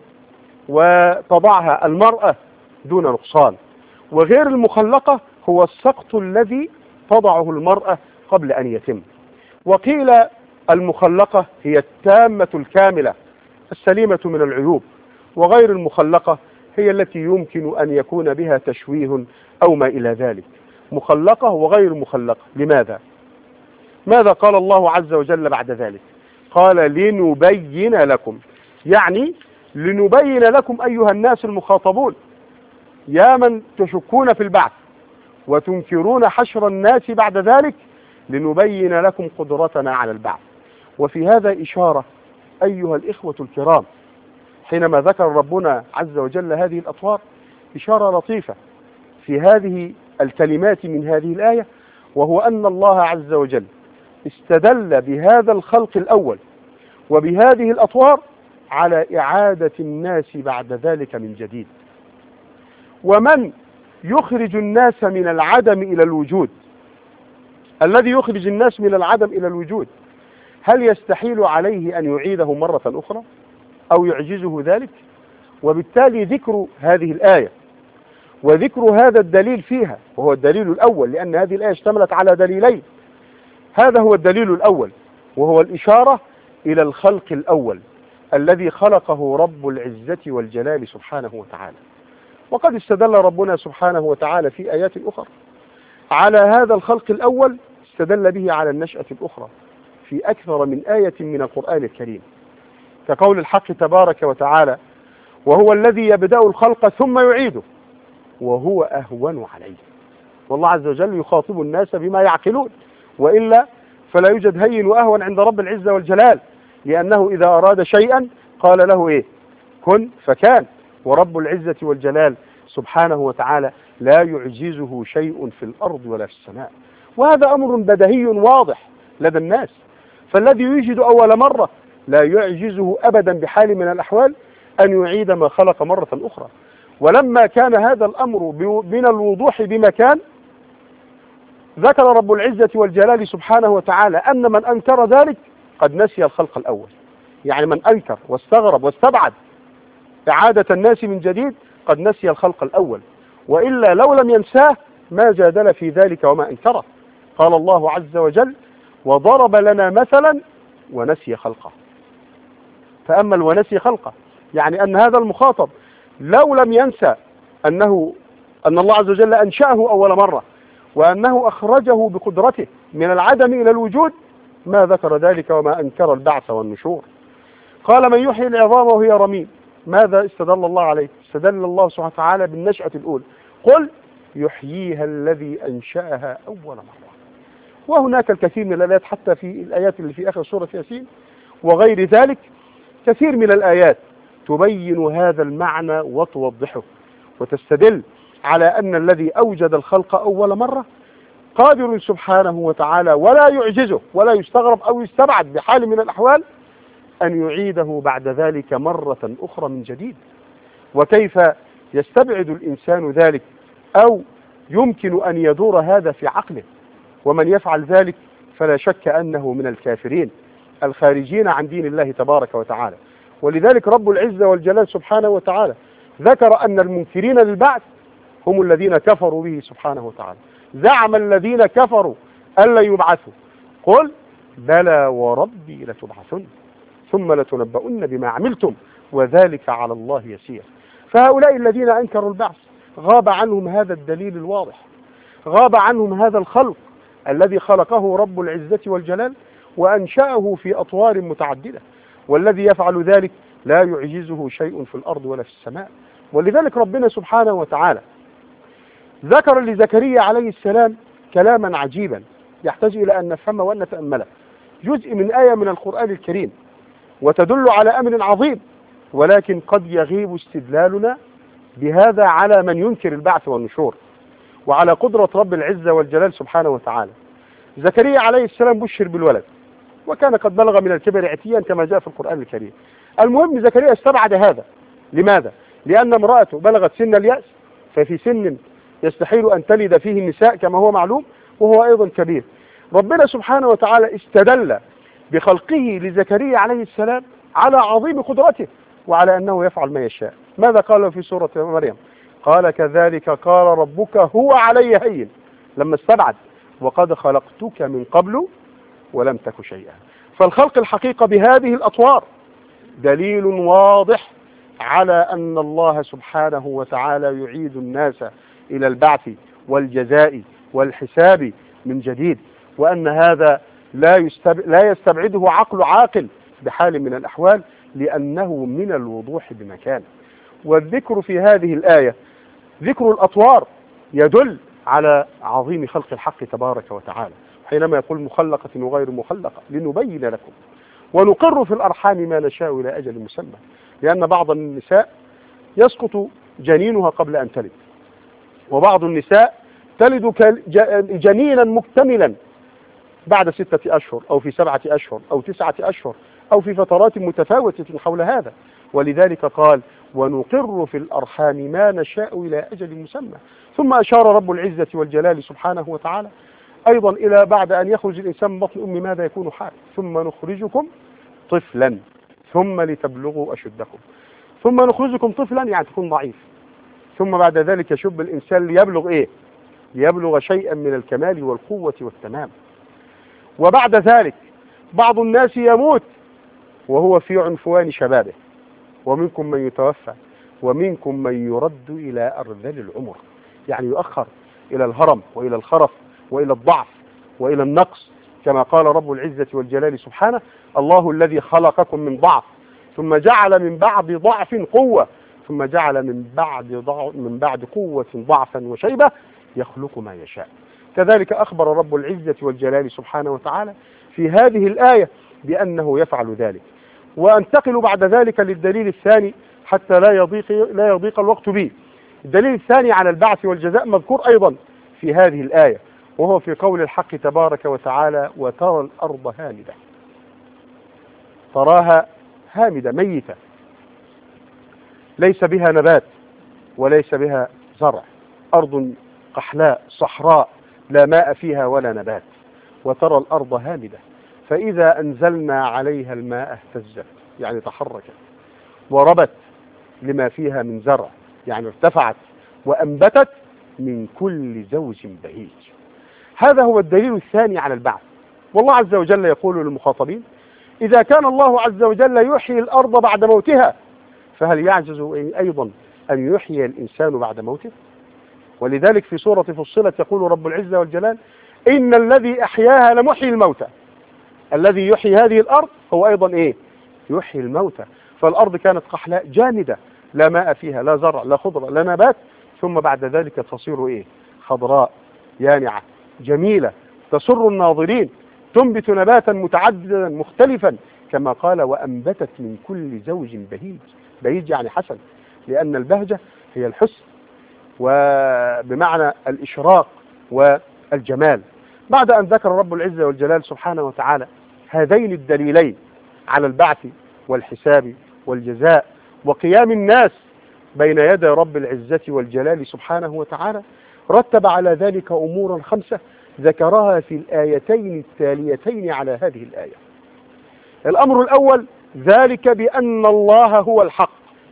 وتضعها المرأة دون نقصان، وغير المخلقة هو السقط الذي تضعه المرأة قبل أن يتم. وقيل المخلقة هي التامة الكاملة السليمة من العيوب، وغير المخلقة هي التي يمكن أن يكون بها تشويه أو ما إلى ذلك. مخلقة وغير مخلقة. لماذا؟ ماذا قال الله عز وجل بعد ذلك؟ قال لنبين لكم، يعني لنبين لكم أيها الناس المخاطبون، يا من تشكون في البعث وتنكرون حشر الناس بعد ذلك، لنبين لكم قدرتنا على البعث. وفي هذا إشارة أيها الإخوة الكرام، حينما ذكر ربنا عز وجل هذه الأطوار إشارة لطيفة في هذه الكلمات من هذه الآية، وهو أن الله عز وجل استدل بهذا الخلق الأول وبهذه الأطوار على إعادة الناس بعد ذلك من جديد. ومن يخرج الناس من العدم إلى الوجود، الذي يخرج الناس من العدم إلى الوجود، هل يستحيل عليه أن يعيده مرة أخرى أو يعجزه ذلك؟ وبالتالي ذكر هذه الآية وذكر هذا الدليل فيها، وهو الدليل الأول، لأن هذه الآية اشتملت على دليلين. هذا هو الدليل الأول، وهو الإشارة إلى الخلق الأول الذي خلقه رب العزة والجلال سبحانه وتعالى. وقد استدل ربنا سبحانه وتعالى في آيات أخرى على هذا الخلق الأول، استدل به على النشأة الأخرى في أكثر من آية من القرآن الكريم، كقول الحق تبارك وتعالى: وهو الذي يبدأ الخلق ثم يعيده وهو أهون عليه. والله عز وجل يخاطب الناس بما يعقلون، وإلا فلا يوجد هين وأهون عند رب العزة والجلال، لأنه إذا أراد شيئا قال له إيه؟ كن فكان. ورب العزة والجلال سبحانه وتعالى لا يعجزه شيء في الأرض ولا في السماء، وهذا أمر بديهي واضح لدى الناس. فالذي يوجد أول مرة لا يعجزه أبدا بحال من الأحوال أن يعيد ما خلق مرة أخرى. ولما كان هذا الأمر من الوضوح بمكان، ذكر رب العزة والجلال سبحانه وتعالى أن من أنكر ذلك قد نسي الخلق الأول. يعني من أنكر واستغرب واستبعد إعادة الناس من جديد قد نسي الخلق الأول، وإلا لو لم ينساه ما جادل في ذلك وما أنكره. قال الله عز وجل: وضرب لنا مثلا ونسي خلقه. تأمل: ونسي خلقه، يعني أن هذا المخاطب لو لم ينسى أن الله عز وجل أنشأه أول مرة وأنه أخرجه بقدرته من العدم إلى الوجود ما ذكر ذلك وما أنكر البعث والنشور. قال: من يحيي العظام وهي رميم. ماذا استدل الله عليه؟ استدل الله سبحانه وتعالى بالنشأة الأولى: قل يحييها الذي أنشأها أول مرة. وهناك الكثير من الآيات، حتى في الآيات اللي في آخر سورة ياسين وغير ذلك، كثير من الآيات تبين هذا المعنى وتوضحه وتستدل على أن الذي أوجد الخلق أول مرة قادر سبحانه وتعالى ولا يعجزه ولا يستغرب أو يستبعد بحال من الأحوال أن يعيده بعد ذلك مرة أخرى من جديد. وكيف يستبعد الإنسان ذلك أو يمكن أن يدور هذا في عقله؟ ومن يفعل ذلك فلا شك أنه من الكافرين الخارجين عن دين الله تبارك وتعالى. ولذلك رب العزة والجلال سبحانه وتعالى ذكر أن المنكرين للبعث هم الذين كفروا به سبحانه وتعالى. زعم الذين كفروا ألا يبعثوا، قل بلى وربي لتبعثن ثم لتنبؤن بما عملتم وذلك على الله يسير. فهؤلاء الذين أنكروا البعث غاب عنهم هذا الدليل الواضح، غاب عنهم هذا الخلق الذي خلقه رب العزة والجلال وأنشأه في أطوار متعددة، والذي يفعل ذلك لا يعجزه شيء في الأرض ولا في السماء. ولذلك ربنا سبحانه وتعالى ذكر لزكريا عليه السلام كلاما عجيبا يحتاج إلى أن نفهمه وأن نتأمله. جزء من آية من القرآن الكريم وتدل على أمر عظيم، ولكن قد يغيب استدلالنا بهذا على من ينكر البعث والنشور وعلى قدرة رب العزة والجلال سبحانه وتعالى. زكريا عليه السلام بشر بالولد، وكان قد بلغ من الكبر عتيا كما جاء في القرآن الكريم. المهم زكريا استبعد هذا. لماذا؟ لأن امرأته بلغت سن اليأس، ففي سن يستحيل أن تلد فيه النساء كما هو معلوم، وهو أيضا كبير. ربنا سبحانه وتعالى استدل بخلقه لزكريا عليه السلام على عظيم قدرته وعلى أنه يفعل ما يشاء. ماذا قال في سورة مريم؟ قال كذلك قال ربك هو علي هين، لما استبعد وقد خلقتك من قبل ولم تك شيئا. فالخلق الحقيقة بهذه الأطوار دليل واضح على أن الله سبحانه وتعالى يعيد الناس إلى البعث والجزاء والحساب من جديد، وأن هذا لا يستبعده عقل عاقل بحال من الأحوال، لأنه من الوضوح بمكان. والذكر في هذه الآية ذكر الأطوار يدل على عظيم خلق الحق تبارك وتعالى، حينما يقول مخلقة وغير مخلقة لنبين لكم ونقر في الأرحام ما نشاء إلى أجل مسمى، لأن بعض النساء يسقط جنينها قبل أن تلد، وبعض النساء تلد جنينا مكتملا بعد 6 أشهر أو في 7 أشهر أو 9 أشهر أو في فترات متفاوتة حول هذا. ولذلك قال ونقر في الأرحام ما نشاء إلى أجل مسمى. ثم أشار رب العزة والجلال سبحانه وتعالى أيضا إلى بعد أن يخرج الإنسان من بطن أمه ماذا يكون حال، ثم نخرجكم طفلا ثم لتبلغوا أشدكم. ثم نخرجكم طفلا يعني تكون ضعيف، ثم بعد ذلك يشب الإنسان ليبلغ إيه؟ ليبلغ شيئا من الكمال والقوة والتمام. وبعد ذلك بعض الناس يموت وهو في عنفوان شبابه، ومنكم من يتوفى ومنكم من يرد إلى أرذل العمر، يعني يؤخر إلى الهرم وإلى الخرف وإلى الضعف وإلى النقص، كما قال رب العزة والجلال سبحانه الله الذي خلقكم من ضعف ثم جعل من بعد ضعف قوة ثم جعل من بعد قوة ضعفا وشيبة يخلق ما يشاء. كذلك أخبر رب العزة والجلال سبحانه وتعالى في هذه الآية بأنه يفعل ذلك. وأنتقل بعد ذلك للدليل الثاني حتى لا يضيق الوقت به. الدليل الثاني على البعث والجزاء مذكور أيضا في هذه الآية، وهو في قول الحق تبارك وتعالى وترى الأرض هامدة، تراها هامدة ميتة ليس بها نبات وليس بها زرع، أرض قحلاء صحراء لا ماء فيها ولا نبات. وترى الأرض هامدة فإذا أنزلنا عليها الماء اهتزت يعني تحركت، وربت لما فيها من زرع يعني ارتفعت، وأنبتت من كل زوج بهيج. هذا هو الدليل الثاني على البعث. والله عز وجل يقول للمخاطبين إذا كان الله عز وجل يحيي الأرض بعد موتها فهل يعجز أيضا أن يحيي الإنسان بعد موته؟ ولذلك في سورة فصلت يقول رب العزة والجلال إن الذي أحياها لمحيي الموتى. الذي يحيي هذه الأرض هو أيضا إيه؟ يحيي الموتى. فالأرض كانت قحلاء جامدة لا ماء فيها لا زرع لا خضرة لا نبات، ثم بعد ذلك تصير إيه؟ خضراء يانعة جميلة تسر الناظرين، تنبت نباتا متعددا مختلفا، كما قال وأنبتت من كل زوج بهيج. بهيج يعني حسن، لأن البهجة هي الحسن وبمعنى الإشراق والجمال. بعد أن ذكر رب العزة والجلال سبحانه وتعالى هذين الدليلين على البعث والحساب والجزاء وقيام الناس بين يدي رب العزة والجلال سبحانه وتعالى، رتب على ذلك أمورا 5 ذكرها في الآيتين التاليتين على هذه الآية. الأمر الأول ذلك بأن الله هو الحق.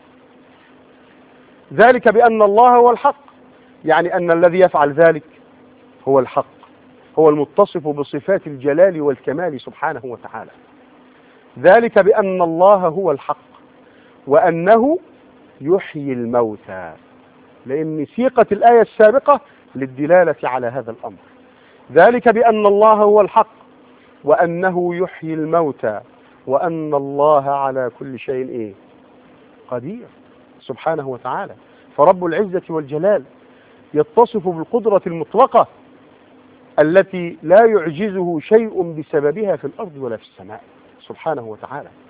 ذلك بأن الله هو الحق يعني أن الذي يفعل ذلك هو الحق، هو المتصف بصفات الجلال والكمال سبحانه وتعالى. ذلك بأن الله هو الحق وأنه يحيي الموتى، لأن سيقت الآية السابقة للدلالة على هذا الأمر. ذلك بأن الله هو الحق وأنه يحيي الموتى وأن الله على كل شيء إيه؟ قدير سبحانه وتعالى. فرب العزة والجلال يتصف بالقدرة المطلقة التي لا يعجزه شيء بسببها في الأرض ولا في السماء سبحانه وتعالى.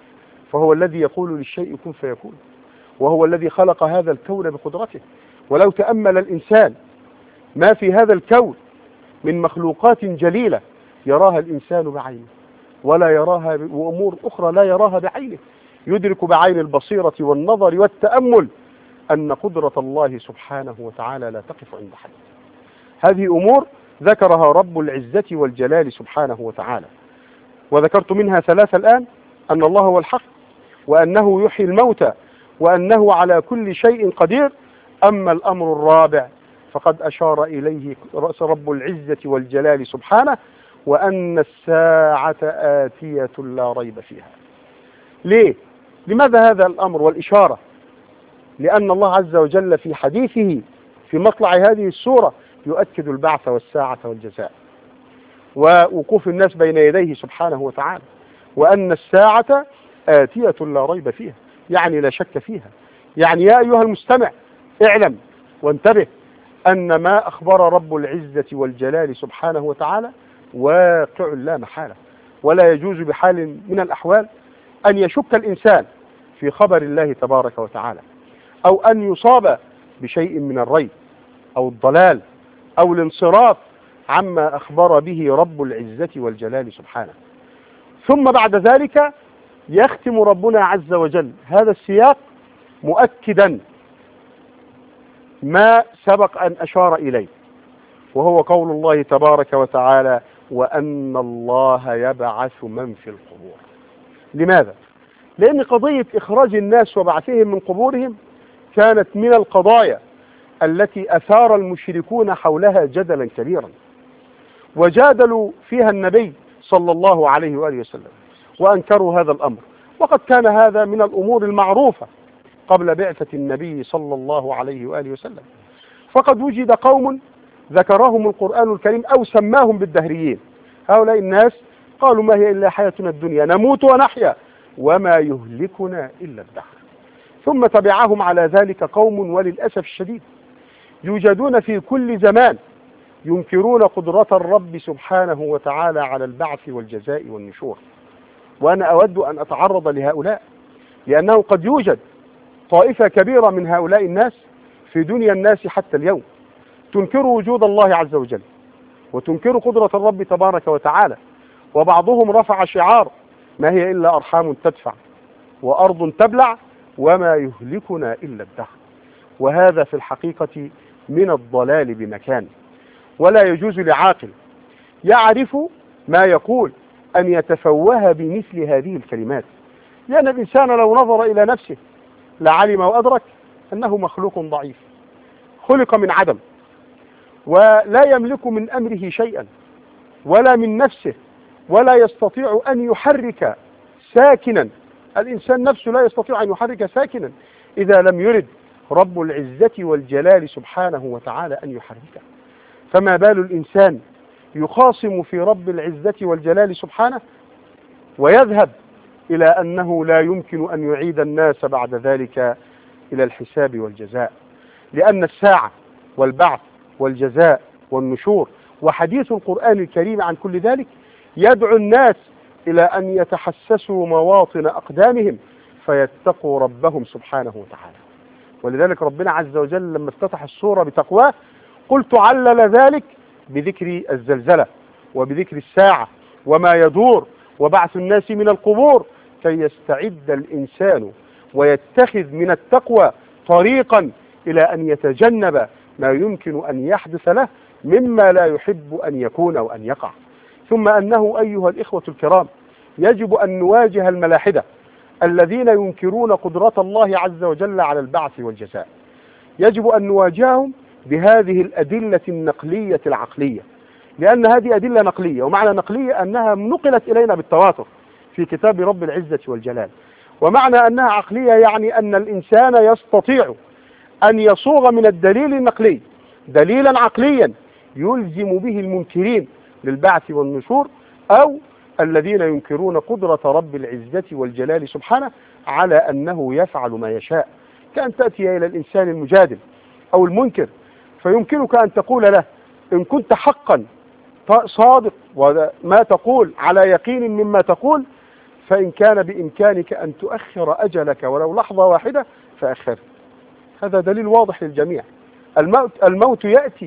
فهو الذي يقول للشيء كن فيكون، وهو الذي خلق هذا الكون بقدرته. ولو تأمل الإنسان ما في هذا الكون من مخلوقات جليلة يراها الإنسان بعينه، ولا يراها وأمور أخرى لا يراها بعينه، يدرك بعين البصيرة والنظر والتأمل أن قدرة الله سبحانه وتعالى لا تقف عند حد. هذه أمور ذكرها رب العزة والجلال سبحانه وتعالى، وذكرت منها ثلاثة الآن: أن الله هو الحق، وأنه يحيي الموتى، وأنه على كل شيء قدير. أما الأمر الرابع فقد أشار إليه رب العزة والجلال سبحانه: وأن الساعة آتية لا ريب فيها. ليه؟ لماذا هذا الأمر والإشارة؟ لأن الله عز وجل في حديثه في مطلع هذه السورة يؤكد البعث والساعة والجزاء ووقوف الناس بين يديه سبحانه وتعالى، وأن الساعة آتية لا ريب فيها، يعني لا شك فيها. يعني يا أيها المستمع اعلم وانتبه أن ما أخبر رب العزة والجلال سبحانه وتعالى واقع لا محالة، ولا يجوز بحال من الأحوال أن يشك الإنسان في خبر الله تبارك وتعالى، أو أن يصاب بشيء من الريب أو الضلال أو الانصراف عما أخبر به رب العزة والجلال سبحانه. ثم بعد ذلك يختم ربنا عز وجل هذا السياق مؤكدا ما سبق أن أشار إليه، وهو قول الله تبارك وتعالى: وأن الله يبعث من في القبور. لماذا؟ لأن قضية إخراج الناس وبعثهم من قبورهم كانت من القضايا التي أثار المشركون حولها جدلا كبيرا، وجادلوا فيها النبي صلى الله عليه وآله وسلم وأنكروا هذا الأمر. وقد كان هذا من الأمور المعروفة قبل بعثة النبي صلى الله عليه وآله وسلم. فقد وجد قوم ذكرهم القرآن الكريم أو سماهم بالدهريين. هؤلاء الناس قالوا: ما هي إلا حياتنا الدنيا نموت ونحيا وما يهلكنا إلا الدهر. ثم تبعهم على ذلك قوم وللأسف الشديد يوجدون في كل زمان ينكرون قدرة الرب سبحانه وتعالى على البعث والجزاء والنشور. وأنا أود أن أتعرض لهؤلاء، لأنه قد يوجد طائفة كبيرة من هؤلاء الناس في دنيا الناس حتى اليوم تنكر وجود الله عز وجل وتنكر قدرة الرب تبارك وتعالى، وبعضهم رفع شعار: ما هي إلا أرحام تدفع وأرض تبلع وما يهلكنا إلا الدهر. وهذا في الحقيقة من الضلال بمكان، ولا يجوز لعاقل يعرف ما يقول أن يتفوه بمثل هذه الكلمات، لأن الإنسان لو نظر إلى نفسه لعلم وأدرك أنه مخلوق ضعيف خلق من عدم، ولا يملك من أمره شيئا ولا من نفسه، ولا يستطيع أن يحرك ساكنا. الإنسان نفسه لا يستطيع أن يحرك ساكنا إذا لم يرد رب العزة والجلال سبحانه وتعالى أن يحركه. فما بال الإنسان يخاصم في رب العزة والجلال سبحانه ويذهب إلى أنه لا يمكن أن يعيد الناس بعد ذلك إلى الحساب والجزاء، لأن الساعة والبعث والجزاء والنشور وحديث القرآن الكريم عن كل ذلك يدعو الناس إلى أن يتحسسوا مواطن أقدامهم فيتقوا ربهم سبحانه وتعالى. ولذلك ربنا عز وجل لما افتتح السورة بتقواه قلت علل ذلك بذكر الزلزلة وبذكر الساعة وما يدور وبعث الناس من القبور كي يستعد الإنسان ويتخذ من التقوى طريقا إلى أن يتجنب ما يمكن أن يحدث له مما لا يحب أن يكون أو أن يقع. ثم أنه أيها الإخوة الكرام يجب أن نواجه الملاحدة الذين ينكرون قدرة الله عز وجل على البعث والجزاء. يجب أن نواجههم بهذه الأدلة النقلية العقلية، لأن هذه أدلة نقلية، ومعنى نقلية أنها نقلت إلينا بالتواتر في كتاب رب العزة والجلال. ومعنى أنها عقلية يعني أن الإنسان يستطيع أن يصوغ من الدليل النقلي دليلا عقليا يلزم به المنكرين للبعث والنشور أو الذين ينكرون قدرة رب العزة والجلال سبحانه على أنه يفعل ما يشاء. كأن تأتي إلى الإنسان المجادل أو المنكر فيمكنك أن تقول له: إن كنت حقا صادق وما تقول على يقين مما تقول فإن كان بإمكانك أن تؤخر أجلك ولو لحظة واحدة فأخر. هذا دليل واضح للجميع. الموت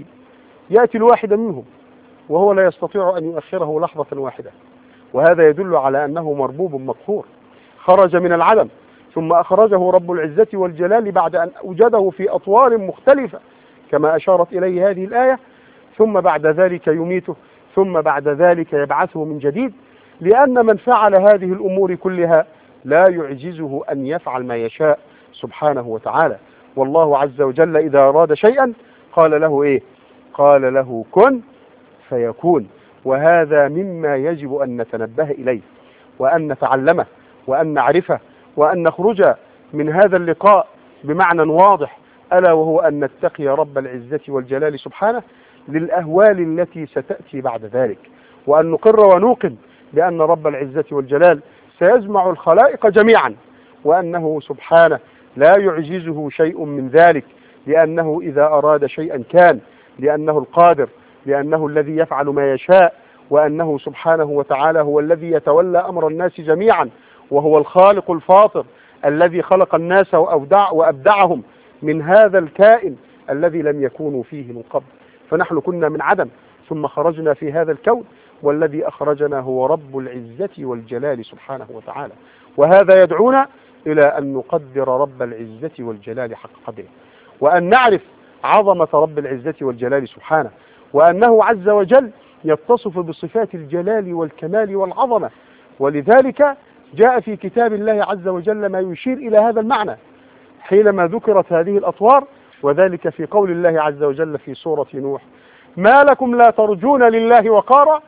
يأتي الواحد منهم وهو لا يستطيع أن يؤخره لحظة واحدة، وهذا يدل على أنه مربوب مقهور، خرج من العدم ثم أخرجه رب العزة والجلال بعد أن أوجده في أطوار مختلفة كما أشارت إليه هذه الآية، ثم بعد ذلك يميته، ثم بعد ذلك يبعثه من جديد، لأن من فعل هذه الأمور كلها لا يعجزه أن يفعل ما يشاء سبحانه وتعالى. والله عز وجل إذا أراد شيئا قال له إيه؟ قال له كن فيكون. وهذا مما يجب أن نتنبه إليه وأن نتعلمه وأن نعرفه وأن نخرج من هذا اللقاء بمعنى واضح، ألا وهو أن نتقي رب العزة والجلال سبحانه للأهوال التي ستأتي بعد ذلك، وأن نقر ونوقن بأن رب العزة والجلال سيجمع الخلائق جميعا، وأنه سبحانه لا يعجزه شيء من ذلك، لأنه إذا أراد شيئا كان، لأنه القادر، لأنه الذي يفعل ما يشاء، وأنه سبحانه وتعالى هو الذي يتولى أمر الناس جميعا، وهو الخالق الفاطر الذي خلق الناس وأبدعهم من هذا الكائن الذي لم يكونوا فيه من قبل. فنحن كنا من عدم ثم خرجنا في هذا الكون، والذي أخرجنا هو رب العزة والجلال سبحانه وتعالى. وهذا يدعونا إلى أن نقدر رب العزة والجلال حق قدره، وأن نعرف عظمة رب العزة والجلال سبحانه، وأنه عز وجل يتصف بصفات الجلال والكمال والعظمة. ولذلك جاء في كتاب الله عز وجل ما يشير إلى هذا المعنى حينما ذكرت هذه الأطوار، وذلك في قول الله عز وجل في سورة نوح: ما لكم لا ترجون لله وقارا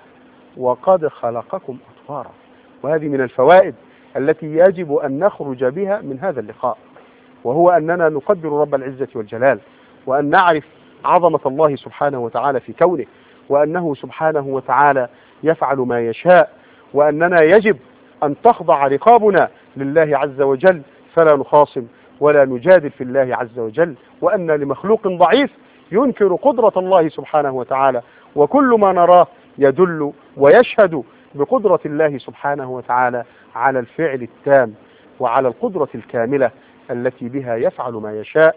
وقد خلقكم أطوارا. وهذه من الفوائد التي يجب أن نخرج بها من هذا اللقاء، وهو أننا نقدر رب العزة والجلال، وأن نعرف عظمة الله سبحانه وتعالى في كونه، وأنه سبحانه وتعالى يفعل ما يشاء، وأننا يجب أن تخضع رقابنا لله عز وجل فلا نخاصم ولا نجادل في الله عز وجل، وأن لمخلوق ضعيف ينكر قدرة الله سبحانه وتعالى، وكل ما نراه يدل ويشهد بقدرة الله سبحانه وتعالى على الفعل التام وعلى القدرة الكاملة التي بها يفعل ما يشاء.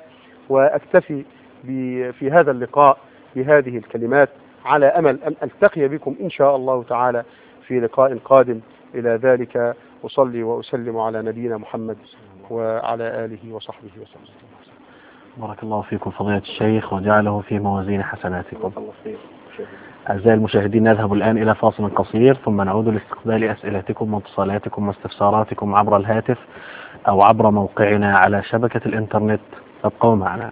وأكتفي في هذا اللقاء بهذه الكلمات على أمل أن ألتقي بكم إن شاء الله تعالى في لقاء قادم. إلى ذلك أصلي وأسلم على نبينا محمد وعلى آله وصحبه وسلم. بارك الله فيكم فضيلة الشيخ وجعله في موازين حسناتكم. أعزائي المشاهدين، نذهب الآن إلى فاصل قصير ثم نعود لاستقبال أسئلتكم واتصالاتكم واستفساراتكم عبر الهاتف أو عبر موقعنا على شبكة الإنترنت. ابقوا معنا.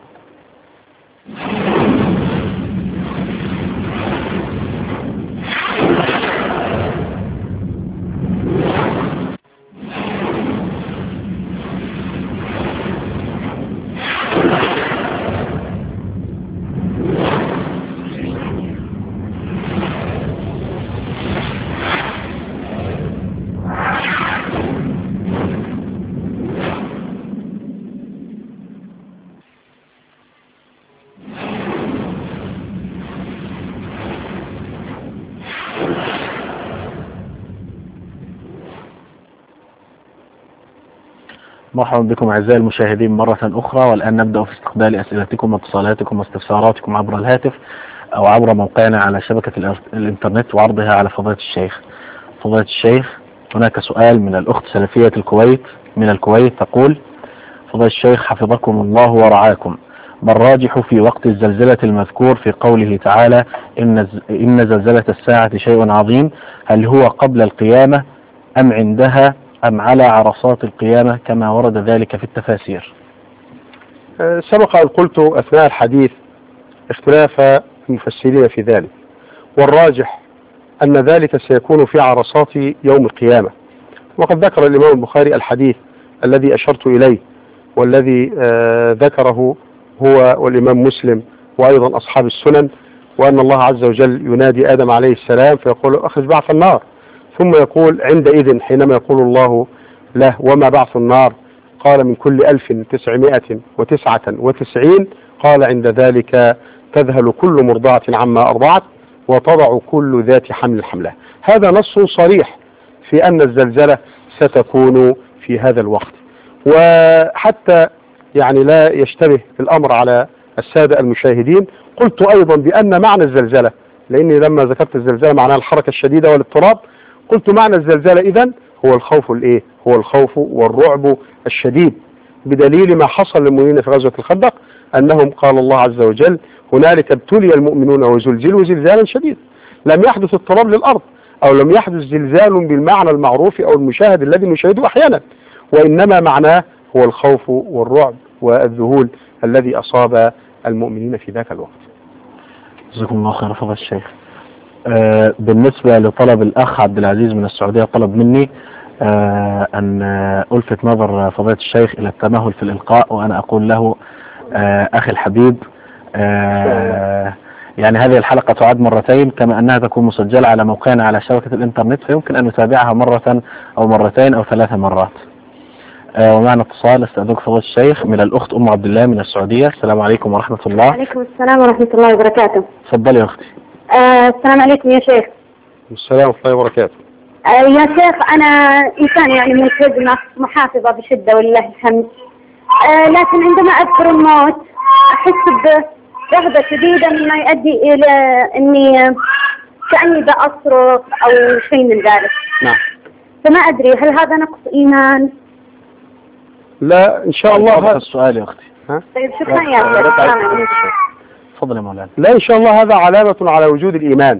مرحبا بكم أعزائي المشاهدين مرة أخرى، والآن نبدأ في استقبال أسئلتكم واتصالاتكم واستفساراتكم عبر الهاتف أو عبر موقعنا على شبكة الإنترنت وعرضها على فضيلة الشيخ. فضيلة الشيخ، هناك سؤال من الأخت سلفية من الكويت تقول: فضيلة الشيخ حفظكم الله ورعاكم، ما الراجح في وقت الزلزلة المذكور في قوله تعالى إن زلزلة الساعة شيء عظيم؟ هل هو قبل القيامة أم عندها أم على عرصات القيامة كما ورد ذلك في التفاسير؟ سبق أن قلت أثناء الحديث اختلاف المفسرين في ذلك، والراجح أن ذلك سيكون في عرصات يوم القيامة. وقد ذكر الإمام البخاري الحديث الذي أشرت إليه والذي ذكره هو والإمام مسلم وأيضا أصحاب السنن، وأن الله عز وجل ينادي آدم عليه السلام فيقول: أخرج بعث النار، ثم يقول عندئذ حينما يقول الله له: وما بعث النار؟ قال: من كل 1999. قال: عند ذلك تذهل كل مرضعة عما أرضعت وتضع كل ذات حمل حملها. هذا نص صريح في أن الزلزلة ستكون في هذا الوقت. وحتى يعني لا يشتبه الأمر على السادة المشاهدين، قلت أيضا بأن معنى الزلزلة، لأني لما ذكرت الزلزلة معناها الحركة الشديدة والاضطراب، قلت معنى الزلزلة إذن هو الخوف الإيه؟ هو الخوف والرعب الشديد، بدليل ما حصل للمؤمنين في غزوة الخندق أنهم قال الله عز وجل هنالك ابتلي المؤمنون وزلزلوا زلزالا شديدا. لم يحدث اضطراب للأرض، أو لم يحدث زلزال بالمعنى المعروف أو المشاهد الذي نشاهده أحيانا، وإنما معناه هو الخوف والرعب والذهول الذي أصاب المؤمنين في ذاك الوقت. جزاكم الله خير فضل الشيخ. بالنسبة لطلب الأخ عبد العزيز من السعودية، طلب مني أن ألفت نظر فضيلة الشيخ إلى التمهل في الإلقاء، وأنا أقول له أخي الحبيب، يعني هذه الحلقة تعاد مرتين كما أنها تكون مسجلة على موقعنا على شبكة الإنترنت، فيمكن أن نتابعها مرة أو مرتين أو 3 مرات. ومعنا اتصال، استأذنك فضيلة الشيخ، من الأخت أم عبد الله من السعودية. السلام عليكم ورحمة الله. وعليكم السلام ورحمة الله وبركاته. تفضلي يا أختي. السلام عليكم يا شيخ. السلام ورحمة الله وبركاته. يا شيخ، أنا إنسان يعني ملتزمة محافظة بشدة ولله الحمد، لكن عندما أذكر الموت أحس برهبة شديدة مما يؤدي إلى أني كأني بأصرخ أو شيء من ذلك. نعم. فما أدري هل هذا نقص إيمان؟ لا إن شاء الله. هذا السؤال يا أختي. طيب شكرا يا شيخ. تفضل يا مولانا. لا إن شاء الله، هذا علامة على وجود الإيمان.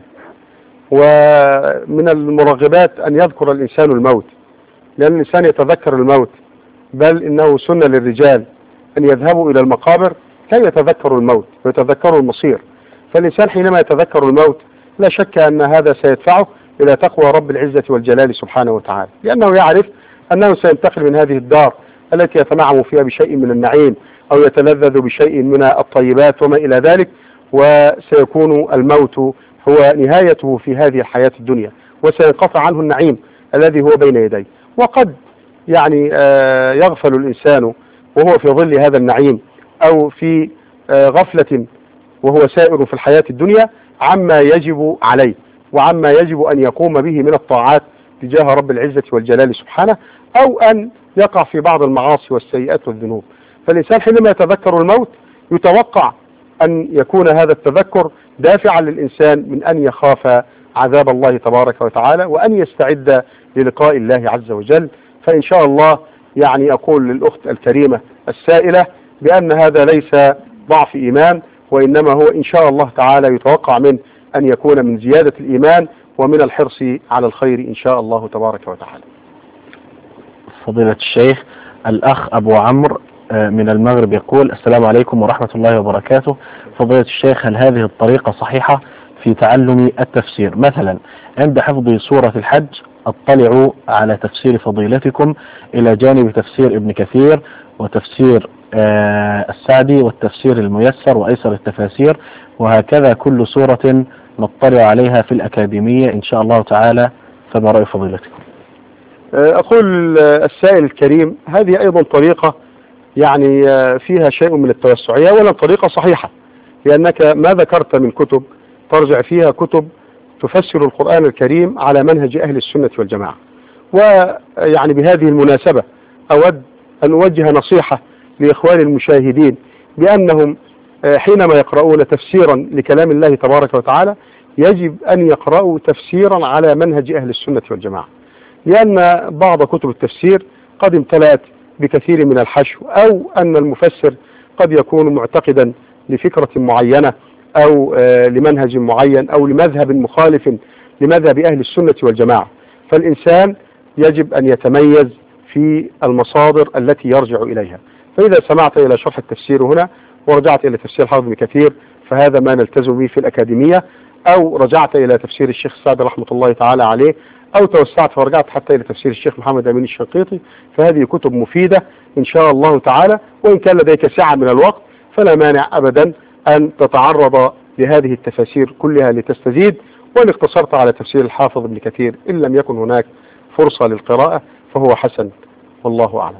ومن المرغبات أن يذكر الإنسان الموت، لأن الإنسان يتذكر الموت، بل إنه سنة للرجال أن يذهبوا إلى المقابر كي يتذكروا الموت ويتذكروا المصير. فالإنسان حينما يتذكر الموت لا شك أن هذا سيدفعه إلى تقوى رب العزة والجلال سبحانه وتعالى، لأنه يعرف أنه سينتقل من هذه الدار التي يتنعم فيها بشيء من النعيم أو يتلذذ بشيء من الطيبات وما إلى ذلك، وسيكون الموت هو نهايته في هذه الحياة الدنيا، وسينقطع عنه النعيم الذي هو بين يديه. وقد يعني يغفل الإنسان وهو في ظل هذا النعيم، أو في غفلة وهو سائر في الحياة الدنيا عما يجب عليه وعما يجب أن يقوم به من الطاعات تجاه رب العزة والجلال سبحانه، أو أن يقع في بعض المعاصي والسيئات والذنوب. فالإنسان حينما يتذكر الموت يتوقع أن يكون هذا التذكر دافعا للإنسان من أن يخاف عذاب الله تبارك وتعالى، وأن يستعد للقاء الله عز وجل. فإن شاء الله يعني أقول للأخت الكريمة السائلة بأن هذا ليس ضعف إيمان، وإنما هو إن شاء الله تعالى يتوقع منه أن يكون من زيادة الإيمان ومن الحرص على الخير إن شاء الله تبارك وتعالى. فضيلة الشيخ، الأخ أبو عمرو من المغرب يقول: السلام عليكم ورحمة الله وبركاته. فضيلة الشيخ، هل هذه الطريقة صحيحة في تعلم التفسير؟ مثلا عند حفظ سورة الحج أطلع على تفسير فضيلتكم إلى جانب تفسير ابن كثير وتفسير السعدي والتفسير الميسر وأيسر التفاسير، وهكذا كل سورة نطلع عليها في الأكاديمية إن شاء الله تعالى، فما رأي فضيلتكم؟ أقول السائل الكريم هذه أيضا طريقة يعني فيها شيء من التوسعية، ولا طريقة صحيحة، لأنك ما ذكرت من كتب ترجع فيها كتب تفسر القرآن الكريم على منهج أهل السنة والجماعة. ويعني بهذه المناسبة أود أن أوجه نصيحة لإخواني المشاهدين بأنهم حينما يقرؤون تفسيرا لكلام الله تبارك وتعالى يجب أن يقرأوا تفسيرا على منهج أهل السنة والجماعة، لأن بعض كتب التفسير قد امتلأت بكثير من الحشو، أو أن المفسر قد يكون معتقدا لفكرة معينة أو لمنهج معين أو لمذهب مخالف لمذهب أهل السنة والجماعة. فالإنسان يجب أن يتميز في المصادر التي يرجع إليها. فإذا سمعت إلى شرح التفسير هنا ورجعت إلى تفسير حافظ بن كثير فهذا ما نلتزم به في الأكاديمية، أو رجعت إلى تفسير الشيخ السعدي رحمة الله تعالى عليه، أو توسعت ورجعت حتى إلى تفسير الشيخ محمد أمين الشنقيطي، فهذه كتب مفيدة إن شاء الله تعالى. وإن كان لديك سعة من الوقت فلا مانع أبدا أن تتعرض لهذه التفاسير كلها لتستزيد. وإن اقتصرت على تفسير الحافظ ابن كثير إن لم يكن هناك فرصة للقراءة فهو حسن، والله أعلم.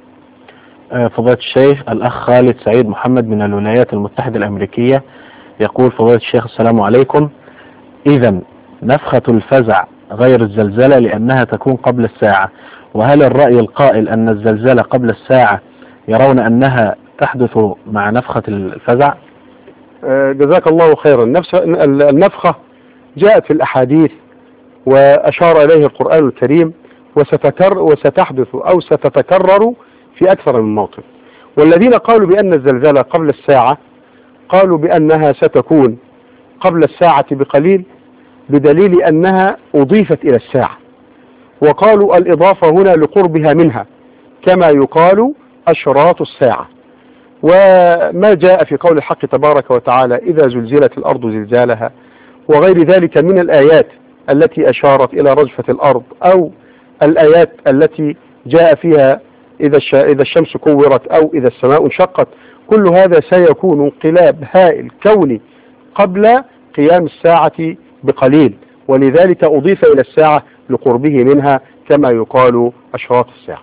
فضيلة الشيخ، الأخ خالد سعيد محمد من الولايات المتحدة الأمريكية يقول: فضيلة الشيخ السلام عليكم، إذا نفخة الفزع غير الزلزلة لأنها تكون قبل الساعة؟ وهل الرأي القائل أن الزلزلة قبل الساعة يرون أنها تحدث مع نفخة الفزع؟ جزاك الله خيرا. النفخة جاءت في الأحاديث وأشار إليه القرآن الكريم، وستحدث أو ستتكرر في أكثر من موطن. والذين قالوا بأن الزلزلة قبل الساعة قالوا بأنها ستكون قبل الساعة بقليل بدليل أنها أضيفت إلى الساعة، وقالوا الإضافة هنا لقربها منها كما يقال أشراط الساعة. وما جاء في قول الحق تبارك وتعالى إذا زلزلت الأرض زلزالها وغير ذلك من الآيات التي أشارت إلى رجفة الأرض، أو الآيات التي جاء فيها إذا الشمس كورت أو إذا السماء انشقت، كل هذا سيكون انقلاب هائل كوني قبل قيام الساعة بقليل، ولذلك أضيف إلى الساعة لقربه منها كما يقال أشراط الساعة.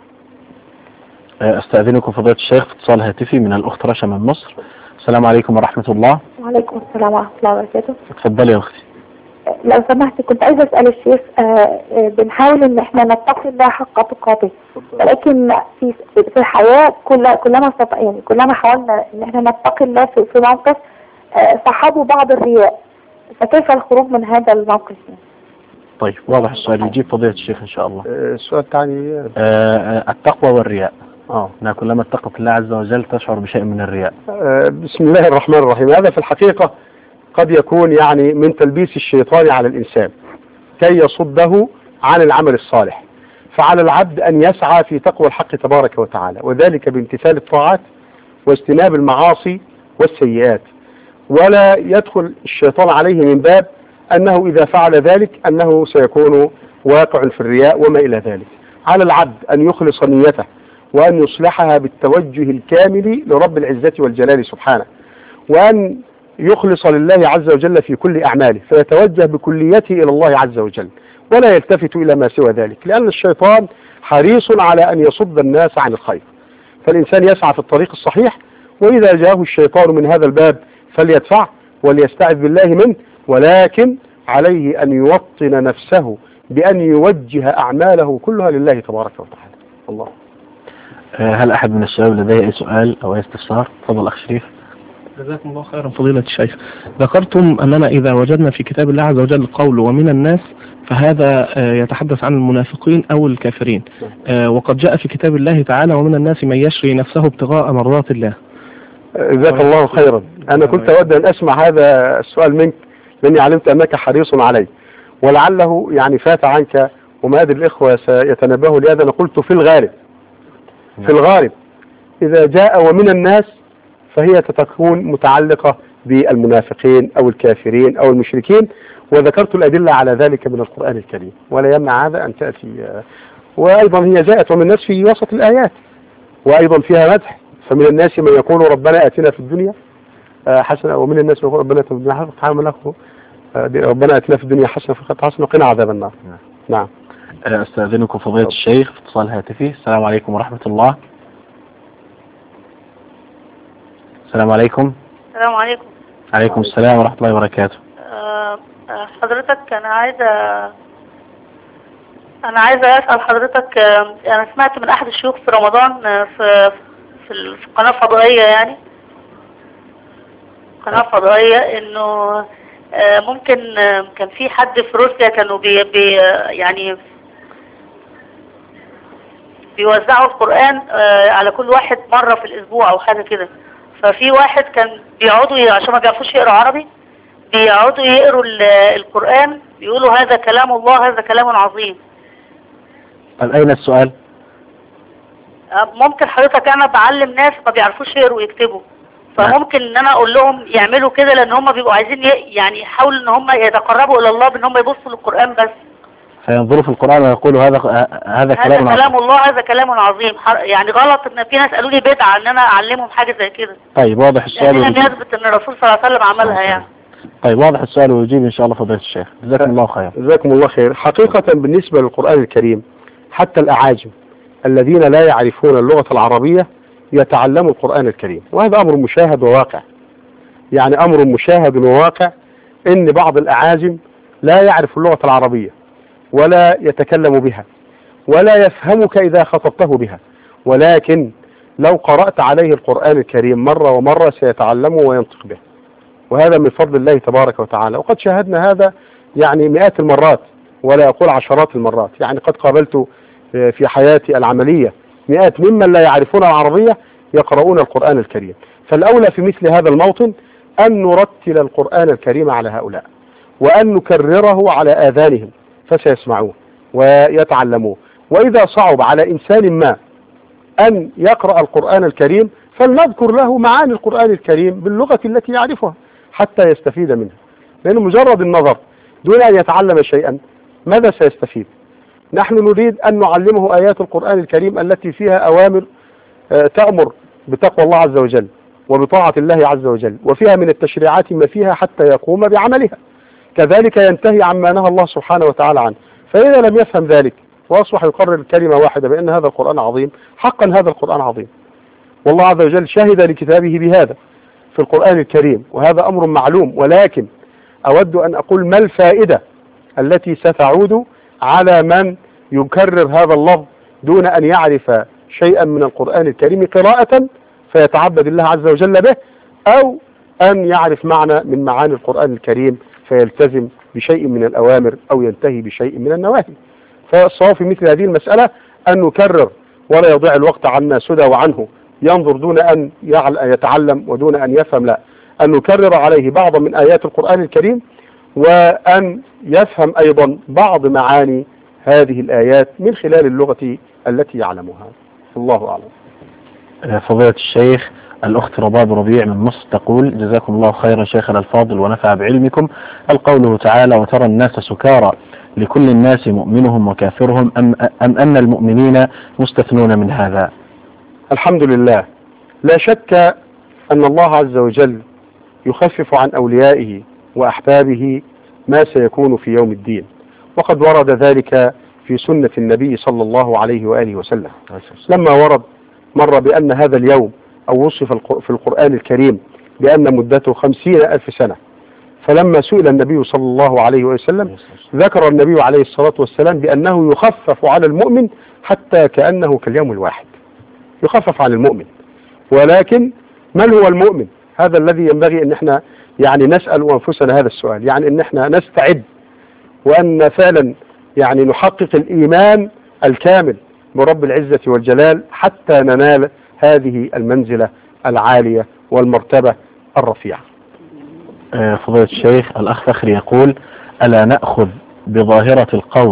أستأذنكم فضيلة الشيخ في اتصال هاتفي من الأخت رشا من مصر. السلام عليكم ورحمة الله. وعليكم السلام ورحمة الله وبركاته. اتفضلي يا أختي. لو سمحت كنت عايزة أسأل الشيخ، بنحاول إن إحنا نتقي الله حق تقاته، ولكن في الحياة كلما حاولنا إن إحنا نتقي الله في موقف صحبوا بعض الرياء، فكيف الخروج من هذا الموقف؟ طيب واضح السؤال، يجيب فضيلة الشيخ إن شاء الله. السؤال الثاني التقوى والرياء. أنها كلما اتقت الله عز وجل تشعر بشيء من الرياء. بسم الله الرحمن الرحيم. هذا في الحقيقة قد يكون يعني من تلبيس الشيطان على الإنسان كي يصده عن العمل الصالح، فعلى العبد أن يسعى في تقوى الحق تبارك وتعالى، وذلك بامتثال الطاعات واجتناب المعاصي والسيئات، ولا يدخل الشيطان عليه من باب أنه إذا فعل ذلك أنه سيكون واقع في الرياء وما إلى ذلك. على العبد أن يخلص نيته وأن يصلحها بالتوجه الكامل لرب العزة والجلال سبحانه، وأن يخلص لله عز وجل في كل أعماله، فيتوجه بكليته إلى الله عز وجل ولا يلتفت إلى ما سوى ذلك، لأن الشيطان حريص على أن يصد الناس عن الخير. فالإنسان يسعى في الطريق الصحيح، وإذا جاءه الشيطان من هذا الباب فليدفع وليستعذ بالله منه، ولكن عليه أن يوطن نفسه بأن يوجه أعماله كلها لله تبارك وتعالى. الله. هل أحد من الشباب لديه أي سؤال أو أي استفسار؟ تفضل أخ شريف. جزاكم الله خيرا فضيلة الشيخ. ذكرتم أننا إذا وجدنا في كتاب الله عز وجل قول ومن الناس فهذا يتحدث عن المنافقين أو الكافرين، وقد جاء في كتاب الله تعالى ومن الناس من يشري نفسه ابتغاء مرضات الله. جزاك الله خيرا. أنا كنت أود أن أسمع هذا السؤال منك لأني علمت أنك حريص عليه، ولعله يعني فات عنك وما أدري الإخوة سيتنبهوا لهذا. أنا قلت في الغالب إذا جاء ومن الناس فهي تكون متعلقة بالمنافقين أو الكافرين أو المشركين، وذكرت الأدلة على ذلك من القرآن الكريم، ولا يمنع هذا أن تأتي. وأيضا هي جاءت ومن الناس في وسط الآيات، وأيضا فيها مدح، فمن الناس من يقول ربنا آتنا في الدنيا حسنة، ومن الناس من يقول ربنا آتنا في الدنيا حسنة، ربنا آتنا في الدنيا حسنة وقنا عذاب النار. نعم. أستأذنكم فضيلة الشيخ في اتصال هاتفي. السلام عليكم ورحمة الله. السلام عليكم. السلام عليكم. عليكم السلام ورحمة الله وبركاته. حضرتك أنا عايزة أسأل حضرتك، أنا سمعت من أحد الشيوخ في رمضان في قناة فضائية، يعني قناة فضائية، إنه ممكن كان في حد في روسيا كانوا يعني بيوزعوا القرآن على كل واحد مرة في الأسبوع أو حاجة كده، ففي واحد كان بيقعدوا عشان ما بيعرفوش يقروا عربي بيقعدوا يقروا القرآن، بيقولوا هذا كلام الله، هذا كلام عظيم. أين السؤال؟ ممكن حضرتك أنا بعلم ناس ما بيعرفوش يقروا ويكتبوا، فممكن ان انا اقول لهم يعملوا كده، لان هم بيبقوا عايزين يعني يحاولوا ان هم يتقربوا الى الله بان هم يبصوا للقرآن بس، فينظروا في القرآن ويقولوا هذا كلام الله، هذا كلام عظيم. يعني غلط ان في ناس قالوا لي بدعة ان انا اعلمهم حاجة زي كده. طيب واضح السؤال، يعني لم يثبت ان الرسول صلى الله عليه وسلم عملها يعني. طيب واضح السؤال ويجيب ان شاء الله فضيلة الشيخ. جزاكم الله خير. جزاكم الله خير. حقيقة بالنسبة للقرآن الكريم حتى الأعاجم الذين لا يعرفون اللغة العربية يتعلموا القرآن الكريم، وهذا أمر مشاهد وواقع. يعني أمر مشاهد وواقع إن بعض الأعاجم لا يعرف اللغة العربية، ولا يتكلم بها ولا يفهمك إذا خطبته بها، ولكن لو قرأت عليه القرآن الكريم مرة ومرة سيتعلمه وينطق به، وهذا من فضل الله تبارك وتعالى. وقد شاهدنا هذا يعني مئات المرات ولا أقول عشرات المرات. يعني قد قابلت في حياتي العملية مئات ممن لا يعرفون العربية يقرؤون القرآن الكريم. فالأولى في مثل هذا الموطن أن نرتل القرآن الكريم على هؤلاء، وأن نكرره على آذانهم فسيسمعوه ويتعلموه. وإذا صعب على إنسان ما أن يقرأ القرآن الكريم فلنذكر له معاني القرآن الكريم باللغة التي يعرفها حتى يستفيد منها، لأنه مجرد النظر دون أن يتعلم شيئا ماذا سيستفيد؟ نحن نريد أن نعلمه آيات القرآن الكريم التي فيها أوامر تأمر بتقوى الله عز وجل وبطاعة الله عز وجل، وفيها من التشريعات ما فيها حتى يقوم بعملها. كذلك ينتهي عما نهى الله سبحانه وتعالى عنه. فإذا لم يفهم ذلك وأصبح يقرر كلمة واحدة بأن هذا القرآن عظيم، حقا هذا القرآن عظيم، والله عز وجل شهد لكتابه بهذا في القرآن الكريم، وهذا أمر معلوم. ولكن أود أن أقول ما الفائدة التي ستعود على من يكرر هذا اللفظ دون أن يعرف شيئا من القرآن الكريم قراءة فيتعبد الله عز وجل به، أو أن يعرف معنى من معاني القرآن الكريم فيلتزم بشيء من الأوامر أو ينتهي بشيء من النواهي. فالصواب في مثل هذه المسألة أن نكرر ولا يضيع الوقت عنا سدى وعنه ينظر دون أن يتعلم ودون أن يفهم، لا، أن نكرر عليه بعض من آيات القرآن الكريم وأن يفهم أيضا بعض معاني هذه الآيات من خلال اللغة التي يعلمها. الله أعلم. فضيلة الشيخ، الأخت رباب ربيع من مصر تقول: جزاكم الله خيرا شيخنا الفاضل ونفع بعلمكم. قوله تعالى: وترى الناس سكارى لكل الناس مؤمنهم وكافرهم، أم أن المؤمنين مستثنون من هذا؟ الحمد لله، لا شك أن الله عز وجل يخفف عن أوليائه وأحبابه ما سيكون في يوم الدين، وقد ورد ذلك في سنة النبي صلى الله عليه وآله وسلم لما ورد مر بأن هذا اليوم أو وصف في القرآن الكريم بأن مدته 50,000 سنة. فلما سئل النبي صلى الله عليه وسلم ذكر النبي عليه الصلاة والسلام بأنه يخفف على المؤمن حتى كأنه كاليوم الواحد، يخفف عن المؤمن. ولكن من هو المؤمن؟ هذا الذي ينبغي أن احنا يعني نسأل أنفسنا هذا السؤال، يعني أن احنا نستعد وأن فعلا يعني نحقق الإيمان الكامل برب العزة والجلال حتى ننال هذه المنزلة العالية والمرتبة الرفيعة. فضيلة الشيخ، الأخ فخري يقول: ألا نأخذ بظاهر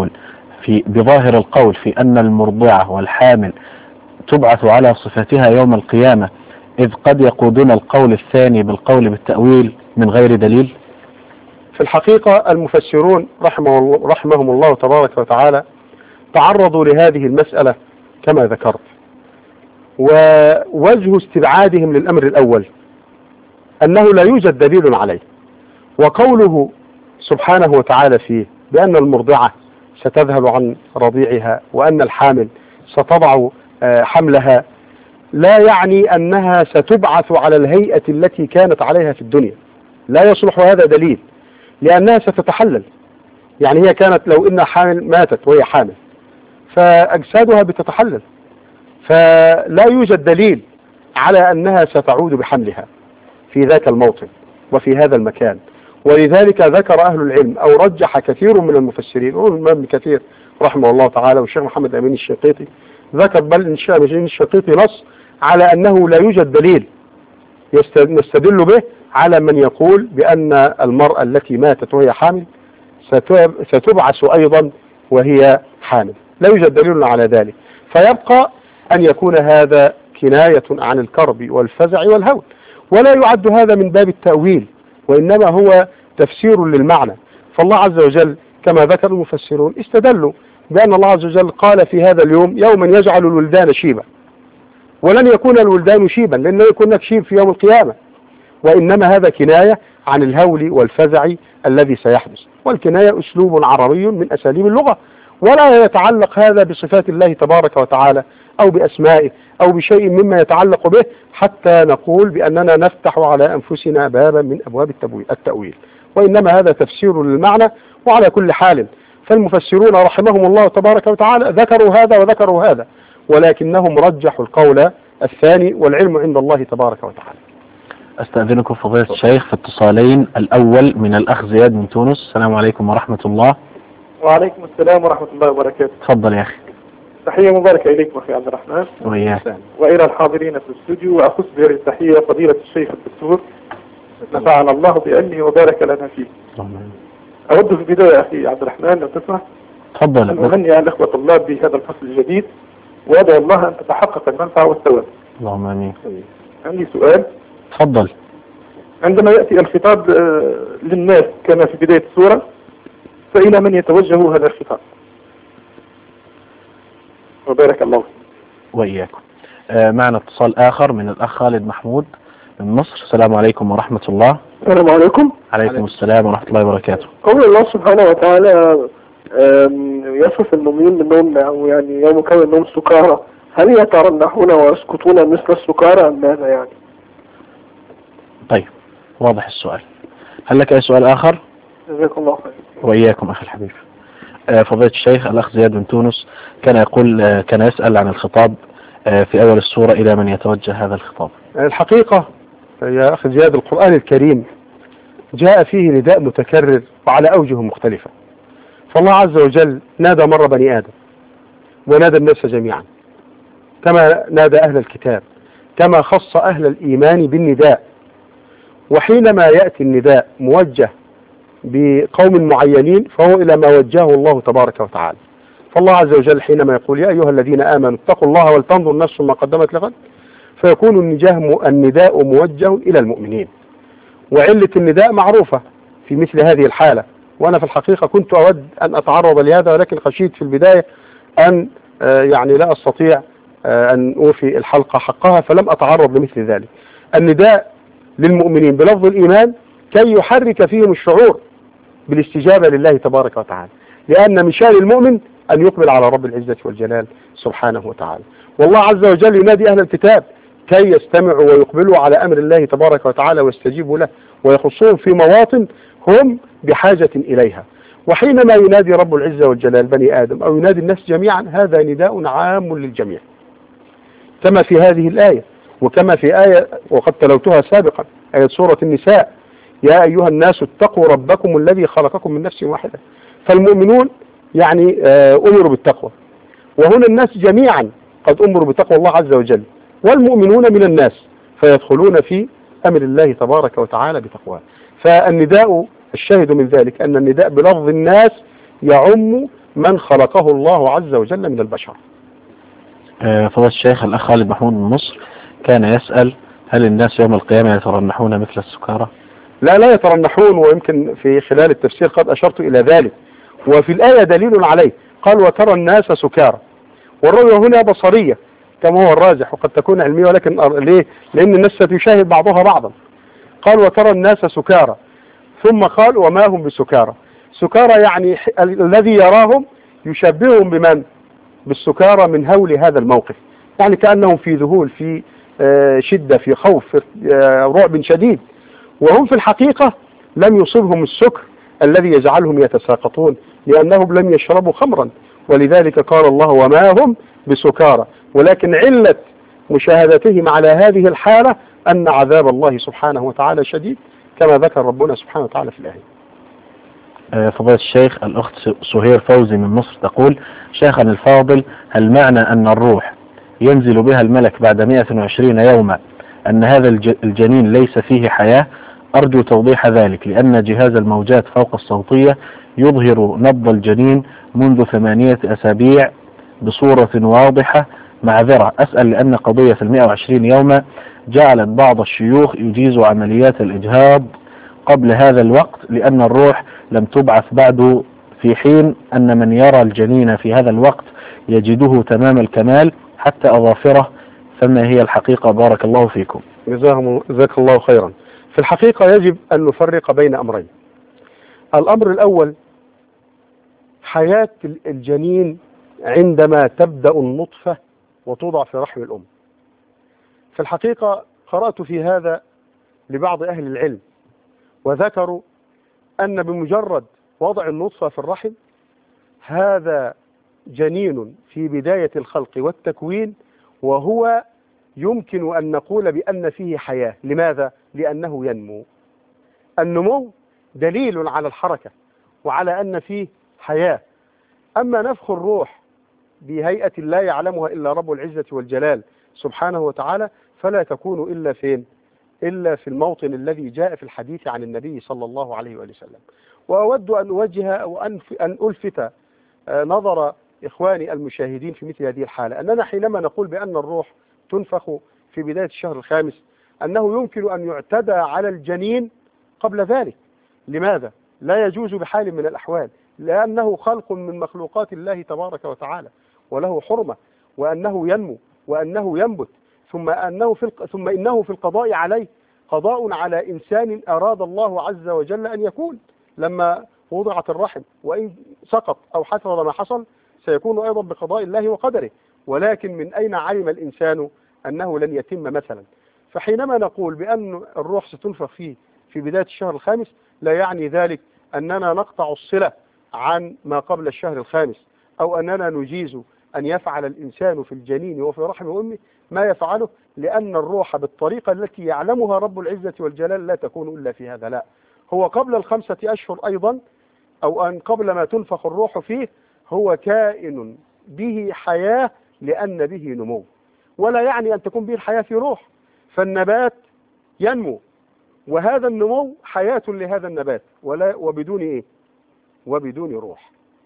القول في أن المرضعة والحامل تبعث على صفتها يوم القيامة، إذ قد يقودون القول الثاني بالقول بالتأويل من غير دليل؟ في الحقيقة المفسرون رحمهم الله تبارك وتعالى تعرضوا لهذه المسألة كما ذكرت، ووجه استبعادهم للأمر الأول أنه لا يوجد دليل عليه، وقوله سبحانه وتعالى فيه بأن المرضعة ستذهل عن رضيعها وأن الحامل ستضع حملها لا يعني أنها ستبعث على الهيئة التي كانت عليها في الدنيا، لا يصلح هذا دليل، لأنها ستتحلل. يعني هي كانت لو إنها حامل ماتت وهي حامل فأجسادها بتتحلل، فلا يوجد دليل على أنها ستعود بحملها في ذاك الموطن وفي هذا المكان. ولذلك ذكر أهل العلم أو رجح كثير من المفسرين، الإمام ابن كثير رحمه الله تعالى والشيخ محمد أمين الشنقيطي ذكر بل الشنقيطي نص على أنه لا يوجد دليل نستدل به على من يقول بأن المرأة التي ماتت وهي حامل ستبعث أيضا وهي حامل، لا يوجد دليل على ذلك. فيبقى أن يكون هذا كناية عن الكرب والفزع والهول، ولا يعد هذا من باب التأويل، وإنما هو تفسير للمعنى. فالله عز وجل كما ذكر المفسرون استدلوا بأن الله عز وجل قال في هذا اليوم: يوما يجعل الولدان شيبا، ولن يكون الولدان شيبا لأن يكون شيب في يوم القيامة، وإنما هذا كناية عن الهول والفزع الذي سيحدث، والكناية أسلوب عربي من أساليب اللغة، ولا يتعلق هذا بصفات الله تبارك وتعالى أو بأسمائه أو بشيء مما يتعلق به حتى نقول بأننا نفتح على أنفسنا بابا من أبواب التأويل، وإنما هذا تفسير للمعنى. وعلى كل حال فالمفسرون رحمهم الله تبارك وتعالى ذكروا هذا وذكروا هذا، ولكنهم رجحوا القول الثاني، والعلم عند الله تبارك وتعالى. أستأذنكم فضيلة الشيخ في اتصالين. الأول من الأخ زياد من تونس. السلام عليكم ورحمة الله. وعليكم السلام ورحمة الله وبركاته. تفضل يا أخي. تحية مباركة إليكم أخي عبد الرحمن وإياك. وإلى الحاضرين في الاستوديو، وأخص بهذه التحية فضيلة الشيخ الدكتور نفعنا الله بعلمه وبارك لنا فيه. أود في البداية أخي عبد الرحمن لو تسمح تفضل. أن أهنئ الأخوة الطلاب بهذا الفصل الجديد، وأدعو الله أن تتحقق المنفعة والثواب. اللهم آمين. عندي سؤال. تفضل. عندما يأتي الخطاب للناس كما في بداية السورة، فإلى من يتوجه هذا الخطاب؟ وبارك الله فيك. وإياكم. معنا اتصال آخر من الأخ خالد محمود من مصر. السلام عليكم ورحمة الله. السلام عليكم. عليكم السلام ورحمة الله وبركاته. قول الله سبحانه وتعالى يصف المؤمنين بالنوم، أو يعني يوم كان النوم سكارى، هل يترنحون ويسكتون مثل السكارى أم ماذا يعني؟ طيب، واضح السؤال. هل لك أي سؤال آخر؟ جزاك الله خير. وإياكم أخي الحبيب. فضيلة الشيخ الأخ زياد من تونس كان يسأل عن الخطاب في أول السورة، إلى من يتوجه هذا الخطاب؟ الحقيقة يا أخي زياد، القرآن الكريم جاء فيه نداء متكرر وعلى أوجه مختلفة. فالله عز وجل نادى مرة بني آدم، ونادى الناس جميعا، كما نادى أهل الكتاب، كما خص أهل الإيمان بالنداء. وحينما يأتي النداء موجه بقوم معينين فهو إلى ما وجهه الله تبارك وتعالى. فالله عز وجل حينما يقول يا أيها الذين آمنوا اتقوا الله ولتنظر نفس ما قدمت لغد، فيكون النداء موجه إلى المؤمنين. وعلة النداء معروفة في مثل هذه الحالة، وأنا في الحقيقة كنت أود أن أتعرض لهذا، ولكن خشيت في البداية أن يعني لا أستطيع أن أوفي الحلقة حقها، فلم أتعرض لمثل ذلك. النداء للمؤمنين بلفظ الإيمان كي يحرك فيهم الشعور بالاستجابة لله تبارك وتعالى، لأن من شأن المؤمن أن يقبل على رب العزة والجلال سبحانه وتعالى. والله عز وجل ينادي أهل الكتاب كي يستمعوا ويقبلوا على أمر الله تبارك وتعالى ويستجيبوا له، ويخصهم في مواطن هم بحاجة إليها. وحينما ينادي رب العزة والجلال بني آدم أو ينادي الناس جميعا، هذا نداء عام للجميع، كما في هذه الآية، وكما في آية وقد تلوتها سابقا، آية سورة النساء: يا أيها الناس اتقوا ربكم الذي خلقكم من نفس واحدة. فالمؤمنون يعني أمروا بالتقوى، وهنا الناس جميعا قد أمروا بتقوى الله عز وجل، والمؤمنون من الناس فيدخلون في أمر الله تبارك وتعالى بتقواه. فالنداء الشاهد من ذلك أن النداء بلفظ الناس يعم من خلقه الله عز وجل من البشر. فضيلة الشيخ الأخ خالد محمود من مصر كان يسأل: هل الناس يوم القيامة يترنحون مثل السكارى؟ لا يترنحون، ويمكن في خلال التفسير قد أشرت إلى ذلك، وفي الآية دليل عليه. قال: وترى الناس سكارى، والرؤية هنا بصرية كما هو الراجح، وقد تكون علمية، ولكن ليه؟ لأن الناس ستشاهد بعضها بعضا. قال: وترى الناس سكارى، ثم قال: وما هم بسكارى. سكارى يعني الذي يراهم يشبههم بمن؟ بالسكارى من هول هذا الموقف، يعني كأنهم في ذهول، في شدة، في خوف، في رعب شديد، وهم في الحقيقة لم يصبهم السكر الذي يجعلهم يتساقطون، لأنهم لم يشربوا خمرا، ولذلك قال الله: وما هم بسكارى. ولكن علة مشاهدتهم على هذه الحالة أن عذاب الله سبحانه وتعالى شديد، كما ذكر ربنا سبحانه وتعالى في الآية. فضيلة الشيخ الأخت سهير فوزي من مصر تقول: شيخنا الفاضل، هل معنى أن الروح ينزل بها الملك بعد 120 يوما أن هذا الجنين ليس فيه حياة؟ أرجو توضيح ذلك، لأن جهاز الموجات فوق الصوتية يظهر نبض الجنين منذ 8 أسابيع بصورة واضحة. معذرة أسأل، لأن قضية 120 يوما جعلت بعض الشيوخ يجيز عمليات الإجهاض قبل هذا الوقت، لأن الروح لم تبعث بعد، في حين أن من يرى الجنين في هذا الوقت يجده تمام الكمال حتى أظافره. فما هي الحقيقة؟ بارك الله فيكم. جزاك الله خيرا. في الحقيقة يجب أن نفرق بين أمرين. الأمر الأول حياة الجنين عندما تبدأ النطفة وتوضع في رحم الأم. في الحقيقة قرأت في هذا لبعض أهل العلم، وذكروا أن بمجرد وضع النطفة في الرحم هذا جنين في بداية الخلق والتكوين، وهو يمكن أن نقول بأن فيه حياة. لماذا؟ لأنه ينمو. النمو دليل على الحركة وعلى أن فيه حياة. أما نفخ الروح بهيئة لا يعلمها إلا رب العزة والجلال سبحانه وتعالى، فلا تكون إلا فين؟ إلا في الموطن الذي جاء في الحديث عن النبي صلى الله عليه وآله وسلم. وأود أن أوجه أو أن ألفت نظر إخواني المشاهدين في مثل هذه الحالة، أننا حينما نقول بأن الروح تنفخ في بداية الشهر الخامس، أنه يمكن أن يعتدى على الجنين قبل ذلك. لماذا؟ لا يجوز بحال من الأحوال، لأنه خلق من مخلوقات الله تبارك وتعالى وله حرمة، وأنه ينمو وأنه ينبت، ثم إنه في القضاء عليه قضاء على إنسان أراد الله عز وجل أن يكون لما وضعت الرحم، وإن سقط أو حصل ما حصل سيكون أيضا بقضاء الله وقدره. ولكن من أين علم الإنسان أنه لن يتم مثلا؟ فحينما نقول بأن الروح ستنفخ فيه في بداية الشهر الخامس، لا يعني ذلك أننا نقطع الصلة عن ما قبل الشهر الخامس، أو أننا نجيز أن يفعل الإنسان في الجنين وفي رحم أمه ما يفعله، لأن الروح بالطريقة التي يعلمها رب العزة والجلال لا تكون إلا في هذا. لا، هو قبل ال5 أشهر أيضا، أو أن قبل ما تنفخ الروح فيه، هو كائن به حياة لأن به نمو، ولا يعني أن تكون به الحياة في روح. فالنبات ينمو، وهذا النمو حياة لهذا النبات، وبدون إيه؟ وبدون روح.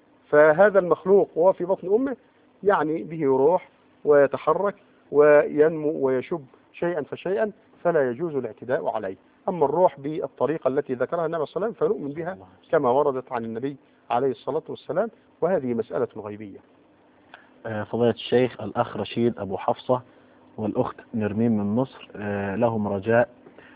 فهذا المخلوق وهو في بطن أمه يعني به روح ويتحرك وينمو ويشب شيئا فشيئا، فلا يجوز الاعتداء عليه. أما الروح بالطريقة التي ذكرها النبي صلى الله عليه وسلم فنؤمن بها كما وردت عن النبي عليه الصلاة والسلام، وهذه مسألة غيبية. فضيلة الشيخ، الأخ رشيد أبو حفصة والأخت نرمين من مصر لهم رجاء،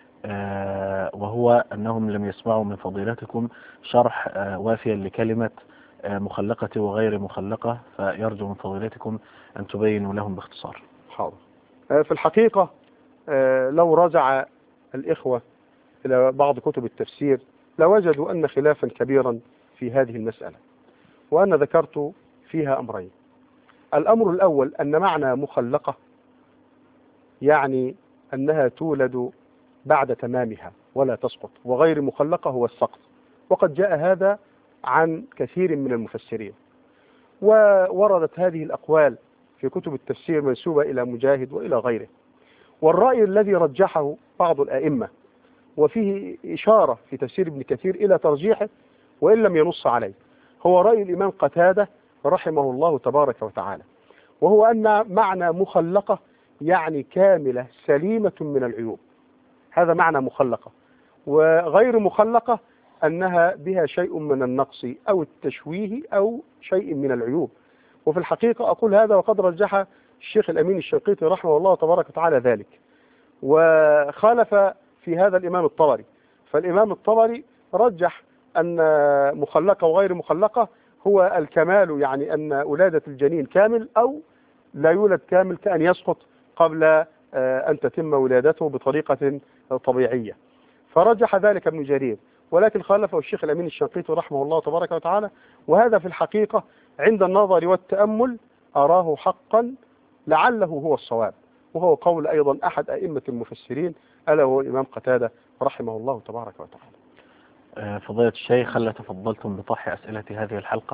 وهو أنهم لم يسمعوا من فضيلتكم شرح وافيا لكلمة مخلقة وغير مخلقة، فيرجو من فضيلتكم أن تبينوا لهم باختصار. حاضر. في الحقيقة لو رجع الإخوة إلى بعض كتب التفسير لوجدوا أن خلافا كبيرا في هذه المسألة، وأنا ذكرت فيها أمرين. الأمر الأول أن معنى مخلقة يعني أنها تولد بعد تمامها ولا تسقط، وغير مخلقة هو السقط، وقد جاء هذا عن كثير من المفسرين، ووردت هذه الأقوال في كتب التفسير منسوبة إلى مجاهد وإلى غيره. والرأي الذي رجحه بعض الأئمة، وفيه إشارة في تفسير ابن كثير إلى ترجيحه وإن لم ينص عليه، هو رأي الإمام قتادة رحمه الله تبارك وتعالى، وهو أن معنى مخلقة يعني كاملة سليمة من العيوب. هذا معنى مخلقة. وغير مخلقة أنها بها شيء من النقص أو التشويه أو شيء من العيوب. وفي الحقيقة أقول هذا وقد رجح الشيخ الأمين الشنقيطي رحمه الله تبارك وتعالى ذلك، وخالف في هذا الإمام الطبري. فالإمام الطبري رجح أن مخلقة وغير مخلقة هو الكمال، يعني أن ولادة الجنين كامل أو لا يولد كامل، كأن يسقط قبل أن تتم ولادته بطريقة طبيعية. فرجح ذلك ابن جرير، ولكن خالفه الشيخ الأمين الشنقيطي رحمه الله تبارك وتعالى. وهذا في الحقيقة عند النظر والتأمل أراه حقا لعله هو الصواب، وهو قول أيضا أحد أئمة المفسرين ألا وهو الإمام قتادة رحمه الله تبارك وتعالى. فضيلة الشيخ، هل تفضلتم بطرح أسئلة هذه الحلقة؟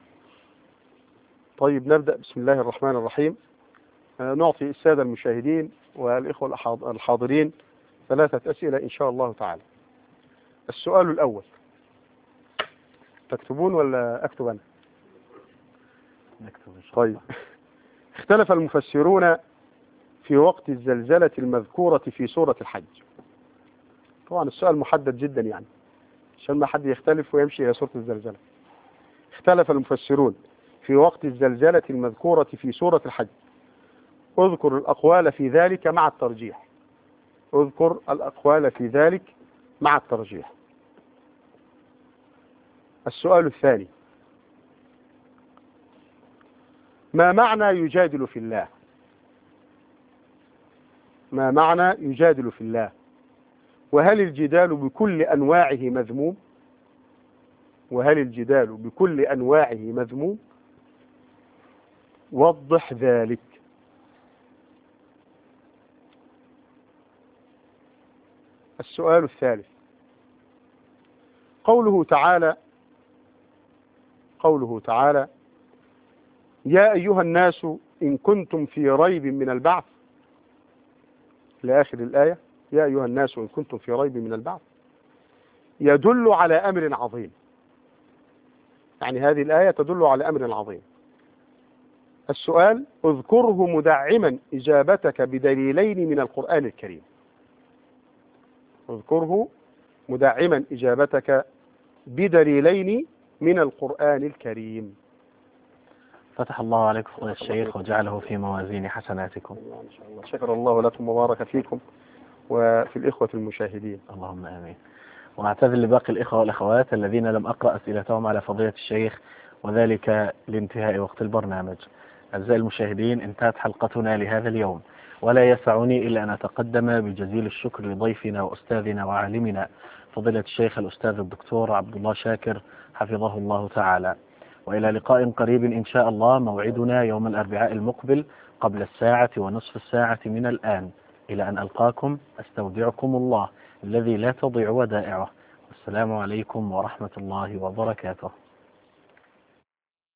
طيب نبدأ. بسم الله الرحمن الرحيم. نعطي السادة المشاهدين والإخوة الحاضرين 3 أسئلة إن شاء الله تعالى. السؤال الأول، تكتبون ولا أكتب أنا؟ نكتب إن شاء طيب. اختلف المفسرون في وقت الزلزلة المذكورة في سورة الحج. طبعا السؤال محدد جدا يعني عشان ما حد يختلف ويمشي إلى سورة الزلزلة. اختلف المفسرون في وقت الزلزلة المذكورة في سورة الحج. اذكر الأقوال في ذلك مع الترجيح. اذكر الأقوال في ذلك مع الترجيح. السؤال الثاني، ما معنى يجادل في الله؟ ما معنى يجادل في الله؟ وهل الجدال بكل أنواعه مذموم؟ وهل الجدال بكل أنواعه مذموم؟ وضح ذلك. السؤال الثالث، قوله تعالى يا أيها الناس إن كنتم في ريب من البعث، لآخر الآية، يا أيها الناس إن كنتم في ريب من البعث، يدل على أمر عظيم. يعني هذه الآية تدل على أمر عظيم. السؤال، اذكره مدعما إجابتك بدليلين من القرآن الكريم. اذكره مدعما إجابتك بدليلين من القرآن الكريم. فتح الله عليكم فضيلة الشيخ وجعله في موازين حسناتكم. إن شاء الله. شكر الله لكم وبارك فيكم وفي الإخوة المشاهدين. اللهم آمين. ونعتذر لباقي الإخوة والأخوات الذين لم أقرأ أسئلتهم على فضيلة الشيخ، وذلك لانتهاء وقت البرنامج. أعزائي المشاهدين، انتهت حلقتنا لهذا اليوم، ولا يسعني إلا أن أتقدم بجزيل الشكر لضيفنا وأستاذنا وعالمنا فضيلة الشيخ الأستاذ الدكتور عبد الله شاكر حفظه الله تعالى. وإلى لقاء قريب إن شاء الله. موعدنا يوم الأربعاء المقبل قبل 1:30 من الآن. إلى أن ألقاكم أستودعكم الله الذي لا تضيع ودائعه. والسلام عليكم ورحمة الله وبركاته.